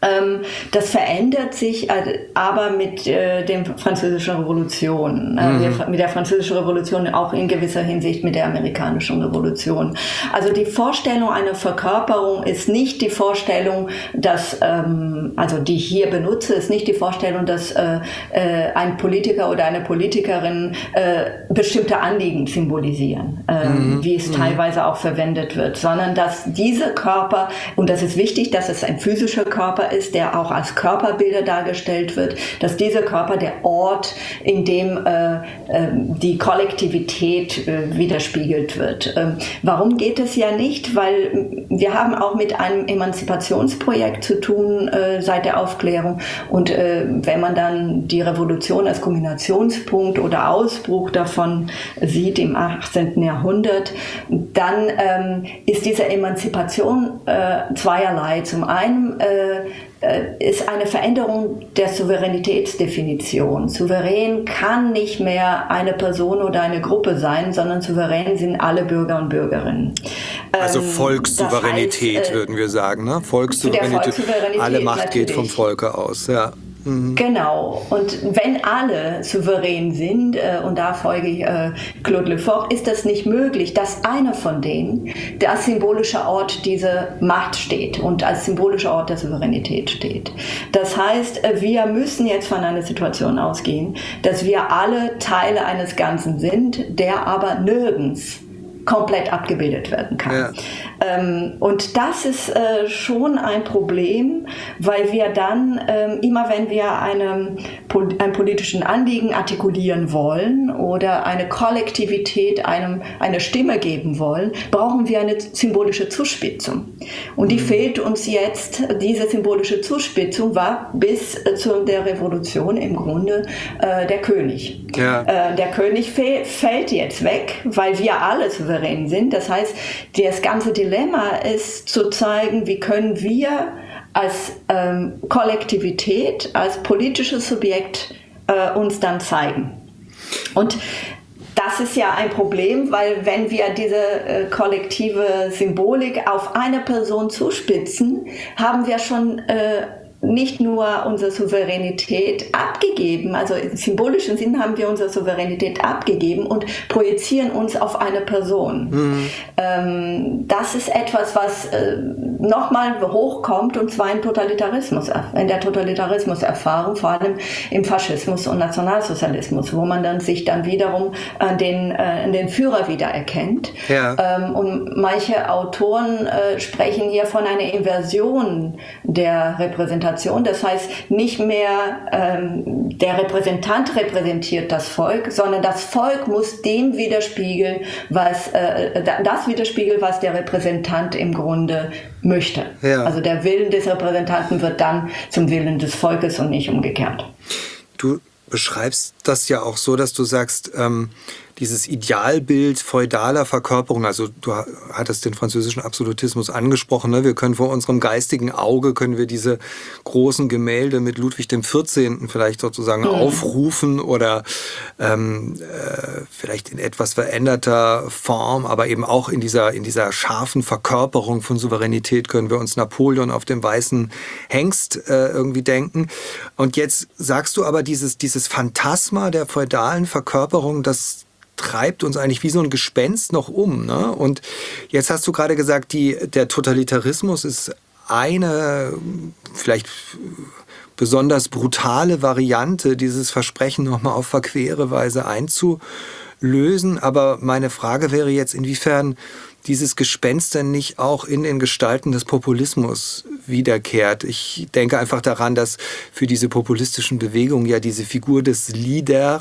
Das verändert sich aber mit der Französischen Revolution, mit der Französischen Revolution auch in gewisser Hinsicht mit der Amerikanischen Revolution. Also die Vorstellung einer Verkörperung ist nicht die Vorstellung, dass, also die ich hier benutze, ist nicht die Vorstellung, dass ein Politiker oder eine Politikerin bestimmte Anliegen symbolisieren, wie es teilweise auch verwendet wird, sondern dass dieser Körper, und das ist wichtig, dass es ein physischer Körper ist, der auch als Körperbilder dargestellt wird, dass dieser Körper der Ort, in dem die Kollektivität widerspiegelt wird. Warum geht es ja nicht? Weil wir haben auch mit einem Emanzipationsprojekt zu tun seit der Aufklärung, und wenn man dann die Revolution als Kulminationspunkt oder Ausbruch davon sieht im 18. Jahrhundert, dann ist diese Emanzipation zweierlei. Zum einen ist eine Veränderung der Souveränitätsdefinition. Souverän kann nicht mehr eine Person oder eine Gruppe sein, sondern souverän sind alle Bürger und Bürgerinnen. Also Volkssouveränität, das heißt, würden wir sagen, ne? Volkssouveränität, alle Macht geht vom Volke aus, ja. Genau. Und wenn alle souverän sind, und da folge ich Claude Lefort, ist das nicht möglich, dass einer von denen als symbolischer Ort dieser Macht steht und als symbolischer Ort der Souveränität steht. Das heißt, wir müssen jetzt von einer Situation ausgehen, dass wir alle Teile eines Ganzen sind, der aber nirgends komplett abgebildet werden kann. Ja. Und das ist schon ein Problem, weil wir dann, immer wenn wir einen politischen Anliegen artikulieren wollen oder eine Kollektivität eine Stimme geben wollen, brauchen wir eine symbolische Zuspitzung. Und die fehlt uns jetzt. Diese symbolische Zuspitzung war bis zu der Revolution im Grunde der König. Ja. Der König fällt jetzt weg, weil wir alle souverän sind. Das heißt, das ganze Dilemma ist zu zeigen, wie können wir als Kollektivität, als politisches Subjekt uns dann zeigen. Und das ist ja ein Problem, weil wenn wir diese kollektive Symbolik auf eine Person zuspitzen, haben wir schon nicht nur unsere Souveränität abgegeben, also im symbolischen Sinn haben wir unsere Souveränität abgegeben und projizieren uns auf eine Person. Das ist etwas, was nochmal hochkommt, und zwar in der Totalitarismuserfahrung, vor allem im Faschismus und Nationalsozialismus, wo man dann sich dann wiederum an den Führer wiedererkennt. Ja. Und manche Autoren sprechen hier von einer Inversion der Repräsentation. Das heißt, nicht mehr der Repräsentant repräsentiert das Volk, sondern das Volk muss dem widerspiegeln, was der Repräsentant im Grunde möchte. Ja. Also der Willen des Repräsentanten wird dann zum Willen des Volkes und nicht umgekehrt. Du beschreibst das ja auch so, dass du sagst, dieses Idealbild feudaler Verkörperung, also du hattest den französischen Absolutismus angesprochen, ne? Wir können vor unserem geistigen Auge, können wir diese großen Gemälde mit Ludwig XIV. Vielleicht sozusagen aufrufen oder vielleicht in etwas veränderter Form, aber eben auch in dieser scharfen Verkörperung von Souveränität können wir uns Napoleon auf dem weißen Hengst irgendwie denken. Und jetzt sagst du aber, dieses Phantasma der feudalen Verkörperung, das treibt uns eigentlich wie so ein Gespenst noch um, ne? Und jetzt hast du gerade gesagt, der Totalitarismus ist eine vielleicht besonders brutale Variante, dieses Versprechen nochmal auf verquere Weise einzulösen. Aber meine Frage wäre jetzt, inwiefern dieses Gespenst denn nicht auch in den Gestalten des Populismus wiederkehrt. Ich denke einfach daran, dass für diese populistischen Bewegungen ja diese Figur des Leader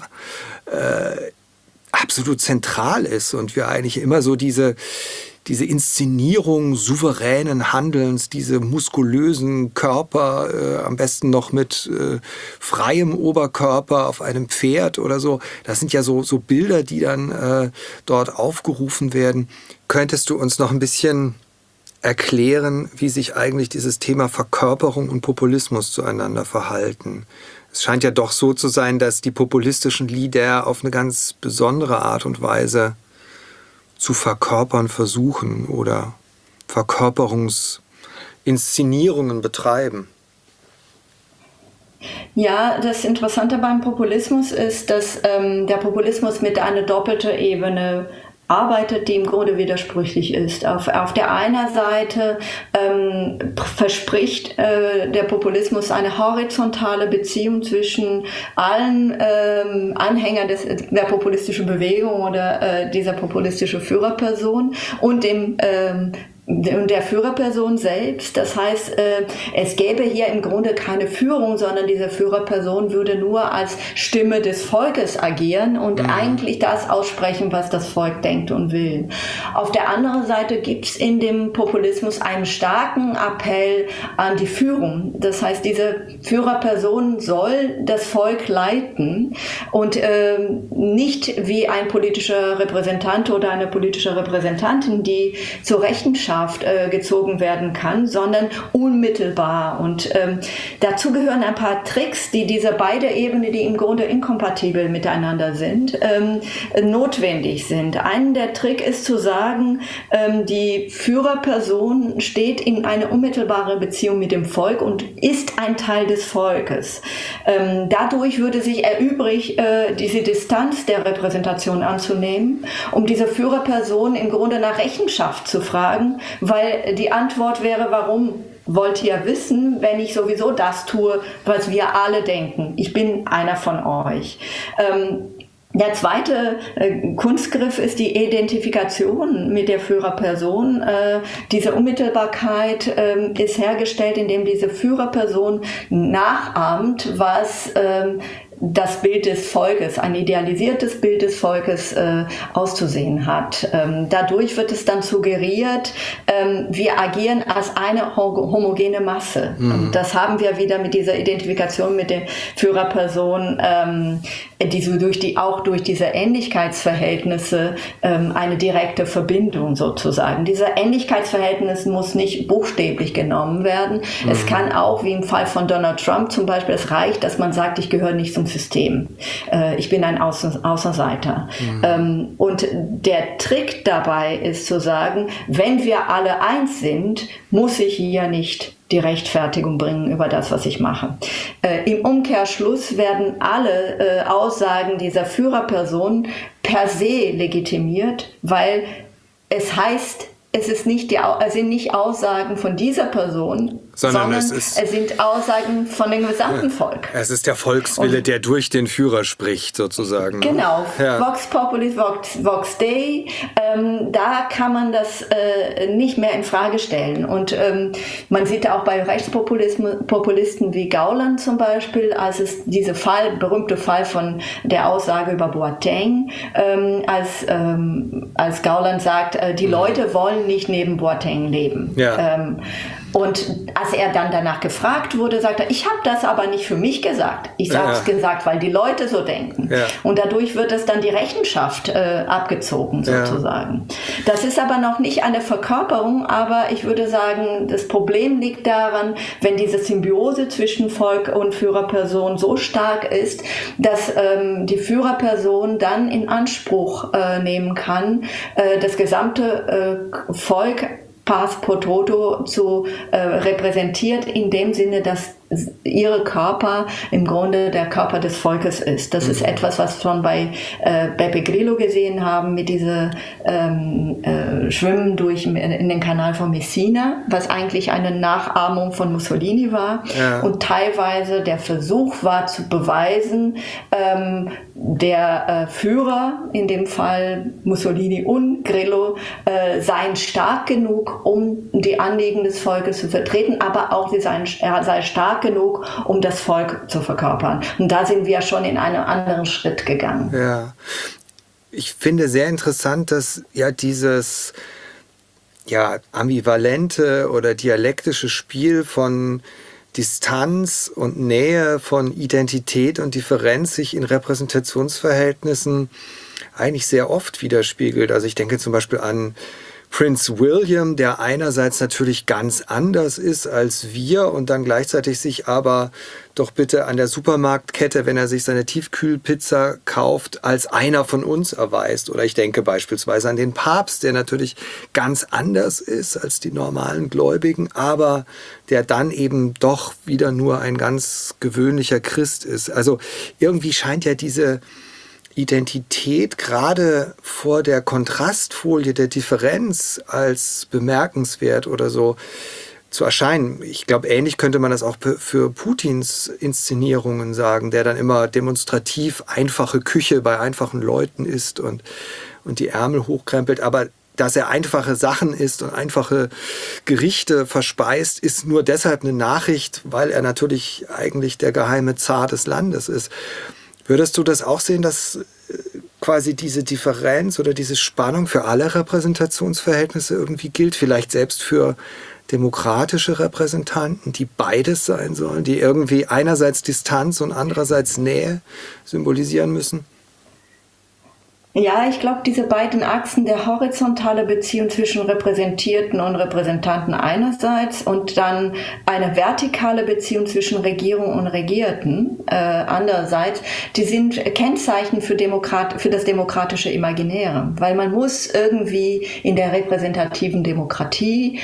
absolut zentral ist und wir eigentlich immer so diese Inszenierung souveränen Handelns, diese muskulösen Körper, am besten noch mit freiem Oberkörper auf einem Pferd oder so. Das sind ja so Bilder, die dann dort aufgerufen werden. Könntest du uns noch ein bisschen erklären, wie sich eigentlich dieses Thema Verkörperung und Populismus zueinander verhalten? Es scheint ja doch so zu sein, dass die populistischen Lieder auf eine ganz besondere Art und Weise zu verkörpern versuchen oder Verkörperungsinszenierungen betreiben. Ja, das Interessante beim Populismus ist, dass der Populismus mit einer doppelten Ebene arbeitet, die im Grunde widersprüchlich ist. Auf der einen Seite verspricht der Populismus eine horizontale Beziehung zwischen allen Anhängern der populistischen Bewegung oder dieser populistischen Führerperson und der Führerperson selbst. Das heißt, es gäbe hier im Grunde keine Führung, sondern diese Führerperson würde nur als Stimme des Volkes agieren und eigentlich das aussprechen, was das Volk denkt und will. Auf der anderen Seite gibt es in dem Populismus einen starken Appell an die Führung. Das heißt, diese Führerperson soll das Volk leiten und nicht wie ein politischer Repräsentant oder eine politische Repräsentantin, die zur Rechenschaft gezogen werden kann, sondern unmittelbar. Und dazu gehören ein paar Tricks, die diese beiden Ebenen, die im Grunde inkompatibel miteinander sind, notwendig sind. Ein der Trick ist zu sagen, die Führerperson steht in einer unmittelbaren Beziehung mit dem Volk und ist ein Teil des Volkes. Dadurch würde sich erübrigt, diese Distanz der Repräsentation anzunehmen, um diese Führerperson im Grunde nach Rechenschaft zu fragen, weil die Antwort wäre, warum wollt ihr wissen, wenn ich sowieso das tue, was wir alle denken? Ich bin einer von euch. Der zweite Kunstgriff ist die Identifikation mit der Führerperson. Diese Unmittelbarkeit ist hergestellt, indem diese Führerperson nachahmt, was das Bild des Volkes, ein idealisiertes Bild des Volkes auszusehen hat. Dadurch wird es dann suggeriert, wir agieren als eine homogene Masse. Und das haben wir wieder mit dieser Identifikation mit der Führerperson, die auch durch diese Ähnlichkeitsverhältnisse eine direkte Verbindung sozusagen. Dieser Ähnlichkeitsverhältnis muss nicht buchstäblich genommen werden. Es kann auch, wie im Fall von Donald Trump zum Beispiel, es reicht, dass man sagt, ich gehöre nicht zum System. Ich bin ein Außenseiter. Und der Trick dabei ist zu sagen, wenn wir alle eins sind, muss ich hier nicht die Rechtfertigung bringen über das, was ich mache. Im Umkehrschluss werden alle Aussagen dieser Führerperson per se legitimiert, weil es heißt, es sind nicht Aussagen von dieser Person, sondern es sind Aussagen von dem gesamten Volk. Es ist der Volkswille, der durch den Führer spricht, sozusagen. Genau, ja. Vox Populis, Vox Dei, da kann man das nicht mehr in Frage stellen. Und man sieht auch bei Rechtspopulisten wie Gauland zum Beispiel, als es dieser berühmte Fall von der Aussage über Boateng, als Gauland sagt, die Leute wollen nicht neben Boateng leben. Ja. Und als er dann danach gefragt wurde, sagt er, ich habe das aber nicht für mich gesagt. Ich habe es gesagt, weil die Leute so denken. Ja. Und dadurch wird es dann die Rechenschaft abgezogen sozusagen. Das ist aber noch nicht eine Verkörperung, aber ich würde sagen, das Problem liegt daran, wenn diese Symbiose zwischen Volk und Führerperson so stark ist, dass die Führerperson dann in Anspruch nehmen kann, das gesamte Volk Pars pro toto zu repräsentiert, in dem Sinne, dass ihre Körper im Grunde der Körper des Volkes ist. Das ist etwas, was wir schon bei Beppe Grillo gesehen haben, mit diesem Schwimmen in den Kanal von Messina, was eigentlich eine Nachahmung von Mussolini war und teilweise der Versuch war zu beweisen, der Führer, in dem Fall Mussolini und Grillo, seien stark genug, um die Anliegen des Volkes zu vertreten, aber auch er sei stark genug, um das Volk zu verkörpern. Und da sind wir schon in einen anderen Schritt gegangen. Ja, ich finde sehr interessant, dass dieses ambivalente oder dialektische Spiel von Distanz und Nähe, von Identität und Differenz sich in Repräsentationsverhältnissen eigentlich sehr oft widerspiegelt. Also ich denke zum Beispiel an Prince William, der einerseits natürlich ganz anders ist als wir und dann gleichzeitig sich aber doch bitte an der Supermarktkette, wenn er sich seine Tiefkühlpizza kauft, als einer von uns erweist. Oder ich denke beispielsweise an den Papst, der natürlich ganz anders ist als die normalen Gläubigen, aber der dann eben doch wieder nur ein ganz gewöhnlicher Christ ist. Also irgendwie scheint ja diese Identität gerade vor der Kontrastfolie der Differenz als bemerkenswert oder so zu erscheinen. Ich glaube, ähnlich könnte man das auch für Putins Inszenierungen sagen, der dann immer demonstrativ einfache Küche bei einfachen Leuten isst und die Ärmel hochkrempelt. Aber dass er einfache Sachen isst und einfache Gerichte verspeist, ist nur deshalb eine Nachricht, weil er natürlich eigentlich der geheime Zar des Landes ist. Würdest du das auch sehen, dass quasi diese Differenz oder diese Spannung für alle Repräsentationsverhältnisse irgendwie gilt? Vielleicht selbst für demokratische Repräsentanten, die beides sein sollen, die irgendwie einerseits Distanz und andererseits Nähe symbolisieren müssen? Ja, ich glaube, diese beiden Achsen, der horizontale Beziehung zwischen Repräsentierten und Repräsentanten einerseits und dann eine vertikale Beziehung zwischen Regierung und Regierten andererseits, die sind Kennzeichen für das demokratische Imaginäre, weil man muss irgendwie in der repräsentativen Demokratie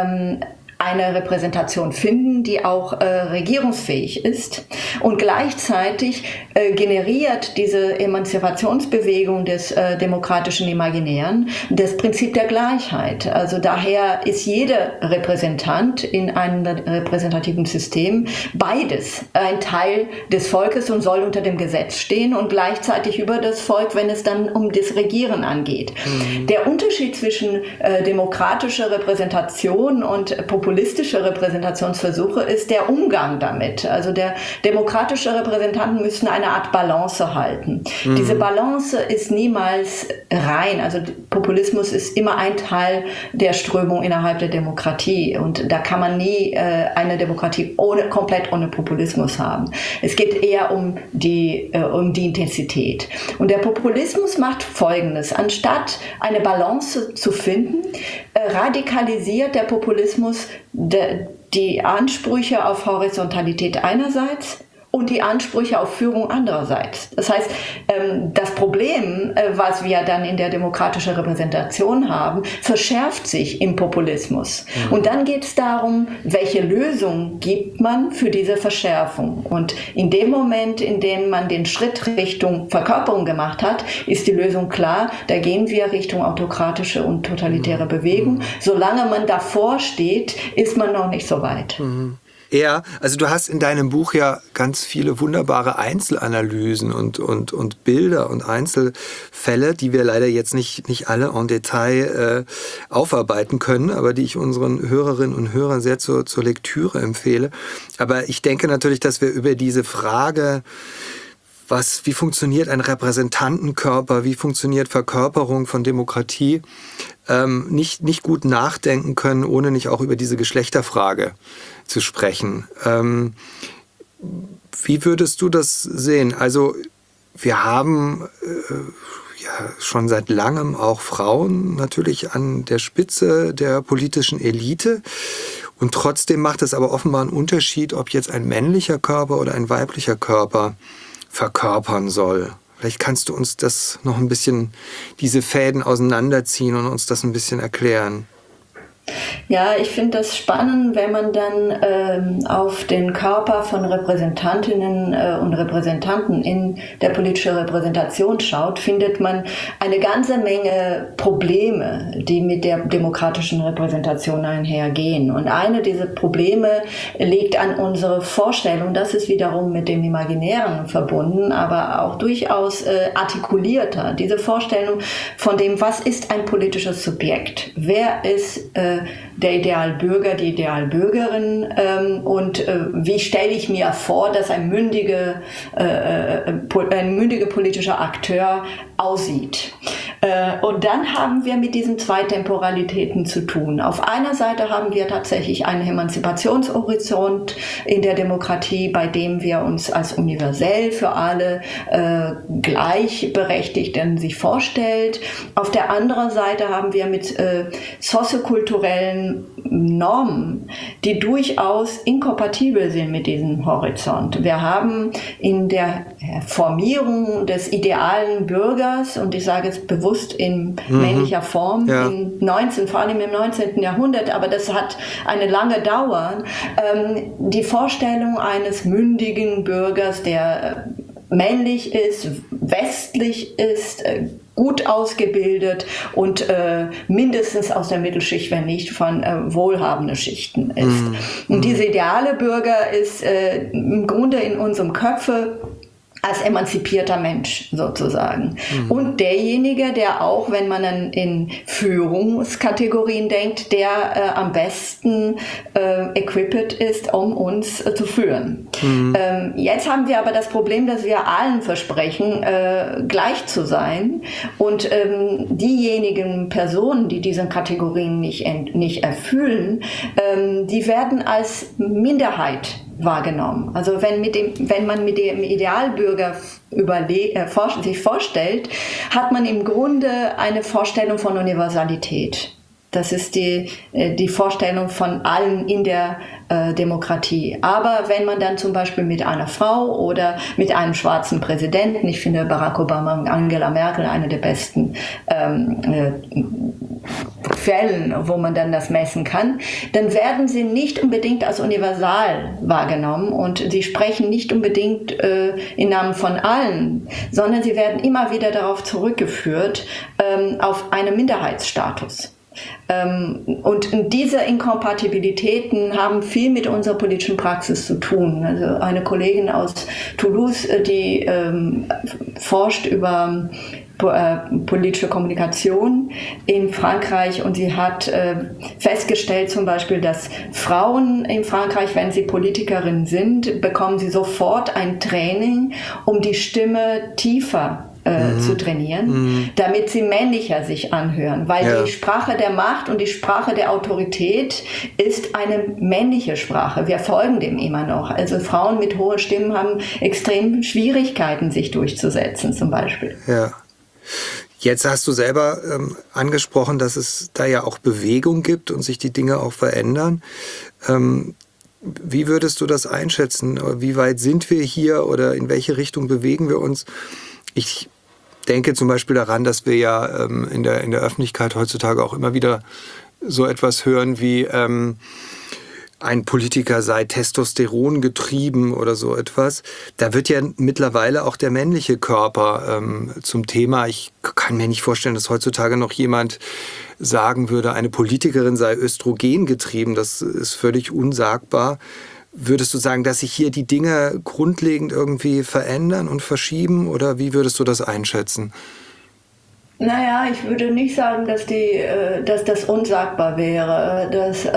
eine Repräsentation finden, die auch regierungsfähig ist. Und gleichzeitig generiert diese Emanzipationsbewegung des demokratischen Imaginären das Prinzip der Gleichheit. Also daher ist jeder Repräsentant in einem repräsentativen System beides, ein Teil des Volkes und soll unter dem Gesetz stehen und gleichzeitig über das Volk, wenn es dann um das Regieren angeht. Der Unterschied zwischen demokratischer Repräsentation und populistische Repräsentationsversuche ist der Umgang damit. Also der demokratische Repräsentanten müssen eine Art Balance halten. Diese Balance ist niemals rein. Also Populismus ist immer ein Teil der Strömung innerhalb der Demokratie. Und da kann man nie eine Demokratie komplett ohne Populismus haben. Es geht eher um die Intensität. Und der Populismus macht Folgendes. Anstatt eine Balance zu finden, radikalisiert der Populismus die Ansprüche auf Horizontalität einerseits und die Ansprüche auf Führung andererseits. Das heißt, das Problem, was wir dann in der demokratischen Repräsentation haben, verschärft sich im Populismus. Und dann geht es darum, welche Lösung gibt man für diese Verschärfung. Und in dem Moment, in dem man den Schritt Richtung Verkörperung gemacht hat, ist die Lösung klar, da gehen wir Richtung autokratische und totalitäre Bewegung. Solange man davor steht, ist man noch nicht so weit. Ja, also du hast in deinem Buch ja ganz viele wunderbare Einzelanalysen und Bilder und Einzelfälle, die wir leider jetzt nicht alle en Detail aufarbeiten können, aber die ich unseren Hörerinnen und Hörern sehr zur Lektüre empfehle. Aber ich denke natürlich, dass wir über diese Frage, wie funktioniert ein Repräsentantenkörper, wie funktioniert Verkörperung von Demokratie, nicht gut nachdenken können, ohne nicht auch über diese Geschlechterfrage zu sprechen. Wie würdest du das sehen? Also wir haben schon seit langem auch Frauen natürlich an der Spitze der politischen Elite. Und trotzdem macht es aber offenbar einen Unterschied, ob jetzt ein männlicher Körper oder ein weiblicher Körper verkörpern soll. Vielleicht kannst du uns das noch ein bisschen, diese Fäden auseinanderziehen und uns das ein bisschen erklären. Ja, ich finde das spannend, wenn man dann auf den Körper von Repräsentantinnen und Repräsentanten in der politischen Repräsentation schaut, findet man eine ganze Menge Probleme, die mit der demokratischen Repräsentation einhergehen. Und eine dieser Probleme liegt an unserer Vorstellung, das ist wiederum mit dem Imaginären verbunden, aber auch durchaus artikulierter. Diese Vorstellung von dem, was ist ein politisches Subjekt? Wer ist der Idealbürger, die Idealbürgerin und wie stelle ich mir vor, dass ein mündiger politischer Akteur aussieht. Und dann haben wir mit diesen zwei Temporalitäten zu tun. Auf einer Seite haben wir tatsächlich einen Emanzipationshorizont in der Demokratie, bei dem wir uns als universell für alle Gleichberechtigten sich vorstellt. Auf der anderen Seite haben wir mit soziokulturellen Normen, die durchaus inkompatibel sind mit diesem Horizont. Wir haben in der Formierung des idealen Bürgers, und ich sage es bewusst in männlicher Form, vor allem im 19. Jahrhundert, aber das hat eine lange Dauer, die Vorstellung eines mündigen Bürgers, der männlich ist, westlich ist, gut ausgebildet und mindestens aus der Mittelschicht, wenn nicht von wohlhabenden Schichten ist. Und dieser ideale Bürger ist im Grunde in unserem Köpfe als emanzipierter Mensch sozusagen. Und derjenige, der auch, wenn man dann in Führungskategorien denkt, der am besten equipped ist, um uns zu führen. Jetzt haben wir aber das Problem, dass wir allen versprechen, gleich zu sein. Und diejenigen Personen, die diese Kategorien nicht erfüllen, die werden als Minderheit wahrgenommen. Also wenn man mit dem Idealbürger sich vorstellt, hat man im Grunde eine Vorstellung von Universalität. Das ist die Vorstellung von allen in der Demokratie. Aber wenn man dann zum Beispiel mit einer Frau oder mit einem schwarzen Präsidenten, ich finde Barack Obama und Angela Merkel eine der besten Fällen, wo man dann das messen kann, dann werden sie nicht unbedingt als universal wahrgenommen und sie sprechen nicht unbedingt im Namen von allen, sondern sie werden immer wieder darauf zurückgeführt, auf einen Minderheitsstatus. Und diese Inkompatibilitäten haben viel mit unserer politischen Praxis zu tun. Also eine Kollegin aus Toulouse, die forscht über politische Kommunikation in Frankreich, und sie hat festgestellt zum Beispiel, dass Frauen in Frankreich, wenn sie Politikerinnen sind, bekommen sie sofort ein Training, um die Stimme tiefer zu trainieren, damit sie männlicher sich anhören. Weil die Sprache der Macht und die Sprache der Autorität ist eine männliche Sprache. Wir folgen dem immer noch. Also Frauen mit hohen Stimmen haben extrem Schwierigkeiten, sich durchzusetzen zum Beispiel. Ja. Jetzt hast du selber angesprochen, dass es da ja auch Bewegung gibt und sich die Dinge auch verändern. Wie würdest du das einschätzen? Wie weit sind wir hier oder in welche Richtung bewegen wir uns? Ich denke zum Beispiel daran, dass wir ja in der Öffentlichkeit heutzutage auch immer wieder so etwas hören wie ein Politiker sei Testosteron getrieben oder so etwas. Da wird ja mittlerweile auch der männliche Körper zum Thema. Ich kann mir nicht vorstellen, dass heutzutage noch jemand sagen würde, eine Politikerin sei Östrogen getrieben. Das ist völlig unsagbar. Würdest du sagen, dass sich hier die Dinge grundlegend irgendwie verändern und verschieben, oder wie würdest du das einschätzen? Naja, ich würde nicht sagen, dass das unsagbar wäre.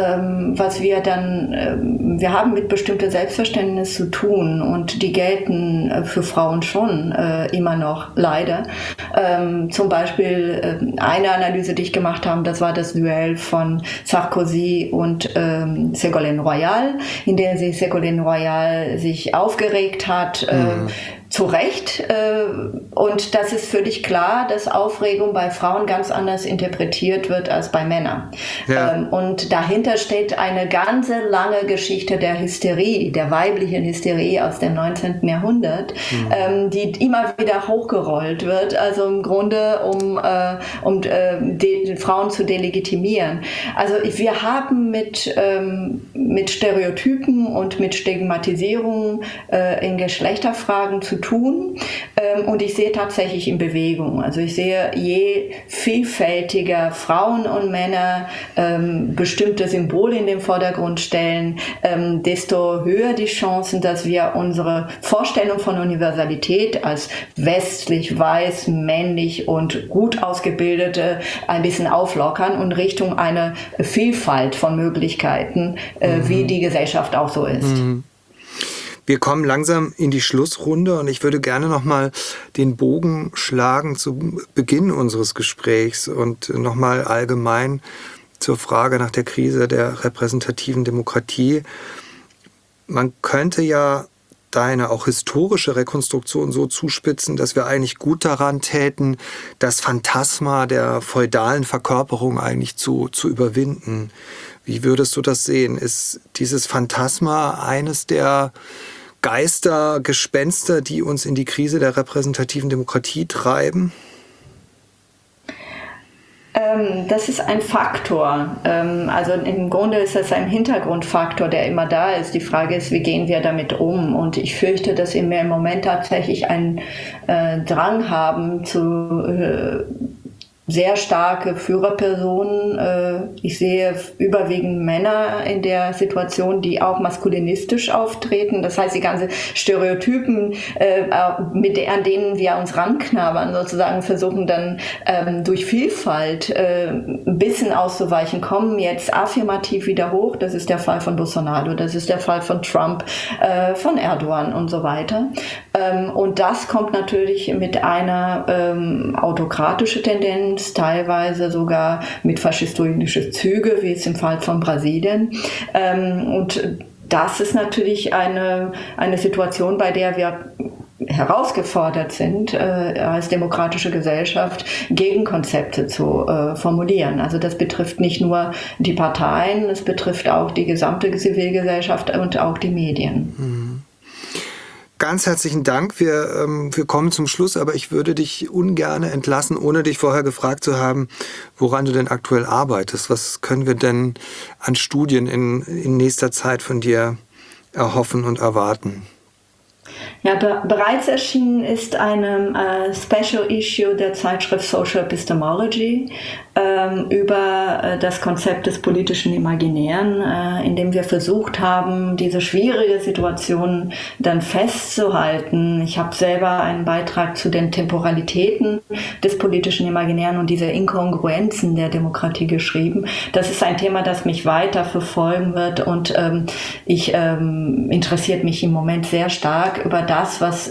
Wir haben mit bestimmtem Selbstverständnis zu tun, und die gelten für Frauen schon immer noch, leider. Zum Beispiel eine Analyse, die ich gemacht habe, das war das Duell von Sarkozy und Ségolène Royal, in der Ségolène Royal sich aufgeregt hat, zu Recht. Und das ist völlig klar, dass Aufregung bei Frauen ganz anders interpretiert wird als bei Männern. Ja. Und dahinter steht eine ganze lange Geschichte der Hysterie, der weiblichen Hysterie aus dem 19. Jahrhundert, die immer wieder hochgerollt wird, also im Grunde um die Frauen zu delegitimieren. Also wir haben mit Stereotypen und mit Stigmatisierung in Geschlechterfragen zu tun, und ich sehe tatsächlich in Bewegung. Also ich sehe, je vielfältiger Frauen und Männer bestimmte Symbole in den Vordergrund stellen, desto höher die Chancen, dass wir unsere Vorstellung von Universalität als westlich, weiß, männlich und gut ausgebildete ein bisschen auflockern und Richtung einer Vielfalt von Möglichkeiten, wie die Gesellschaft auch so ist. Wir kommen langsam in die Schlussrunde und ich würde gerne nochmal den Bogen schlagen zu Beginn unseres Gesprächs und nochmal allgemein zur Frage nach der Krise der repräsentativen Demokratie. Man könnte ja deine auch historische Rekonstruktion so zuspitzen, dass wir eigentlich gut daran täten, das Phantasma der feudalen Verkörperung eigentlich zu überwinden. Wie würdest du das sehen? Ist dieses Phantasma eines der Geister, Gespenster, die uns in die Krise der repräsentativen Demokratie treiben? Das ist ein Faktor. Also im Grunde ist das ein Hintergrundfaktor, der immer da ist. Die Frage ist, wie gehen wir damit um? Und ich fürchte, dass wir im Moment tatsächlich einen Drang haben zu sehr starke Führerpersonen. Ich sehe überwiegend Männer in der Situation, die auch maskulinistisch auftreten. Das heißt, die ganzen Stereotypen, an denen wir uns ranknabbern, sozusagen versuchen dann durch Vielfalt ein bisschen auszuweichen, kommen jetzt affirmativ wieder hoch. Das ist der Fall von Bolsonaro, das ist der Fall von Trump, von Erdogan und so weiter. Und das kommt natürlich mit einer autokratischen Tendenz, teilweise sogar mit faschistischen Zügen, wie es im Fall von Brasilien. Und das ist natürlich eine Situation, bei der wir herausgefordert sind, als demokratische Gesellschaft Gegenkonzepte zu formulieren. Also das betrifft nicht nur die Parteien, es betrifft auch die gesamte Zivilgesellschaft und auch die Medien. Mhm. Ganz herzlichen Dank. Wir kommen zum Schluss, aber ich würde dich ungern entlassen, ohne dich vorher gefragt zu haben, woran du denn aktuell arbeitest. Was können wir denn an Studien in nächster Zeit von dir erhoffen und erwarten? Ja, bereits erschienen ist eine Special Issue der Zeitschrift Social Epistemology über das Konzept des politischen Imaginären, in dem wir versucht haben, diese schwierige Situation dann festzuhalten. Ich habe selber einen Beitrag zu den Temporalitäten des politischen Imaginären und diese Inkongruenzen der Demokratie geschrieben. Das ist ein Thema, das mich weiter verfolgen wird und ich interessiert mich im Moment sehr stark über das, was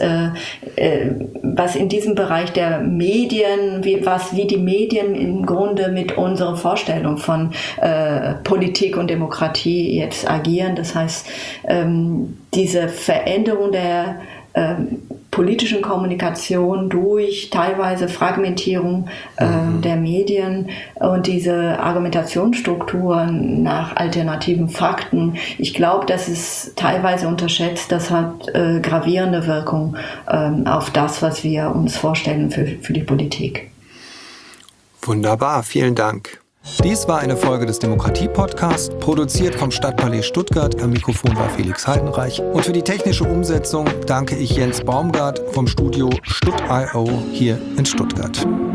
in diesem Bereich der Medien, wie die Medien im Grunde mit unserer Vorstellung von Politik und Demokratie jetzt agieren. Das heißt, diese Veränderung der politischen Kommunikation durch teilweise Fragmentierung der Medien und diese Argumentationsstrukturen nach alternativen Fakten. Ich glaube, das ist teilweise unterschätzt. Das hat gravierende Wirkung auf das, was wir uns vorstellen für die Politik. Wunderbar, vielen Dank. Dies war eine Folge des Demokratie-Podcasts, produziert vom Stadtpalais Stuttgart. Am Mikrofon war Felix Heidenreich. Und für die technische Umsetzung danke ich Jens Baumgart vom Studio Stutt.io hier in Stuttgart.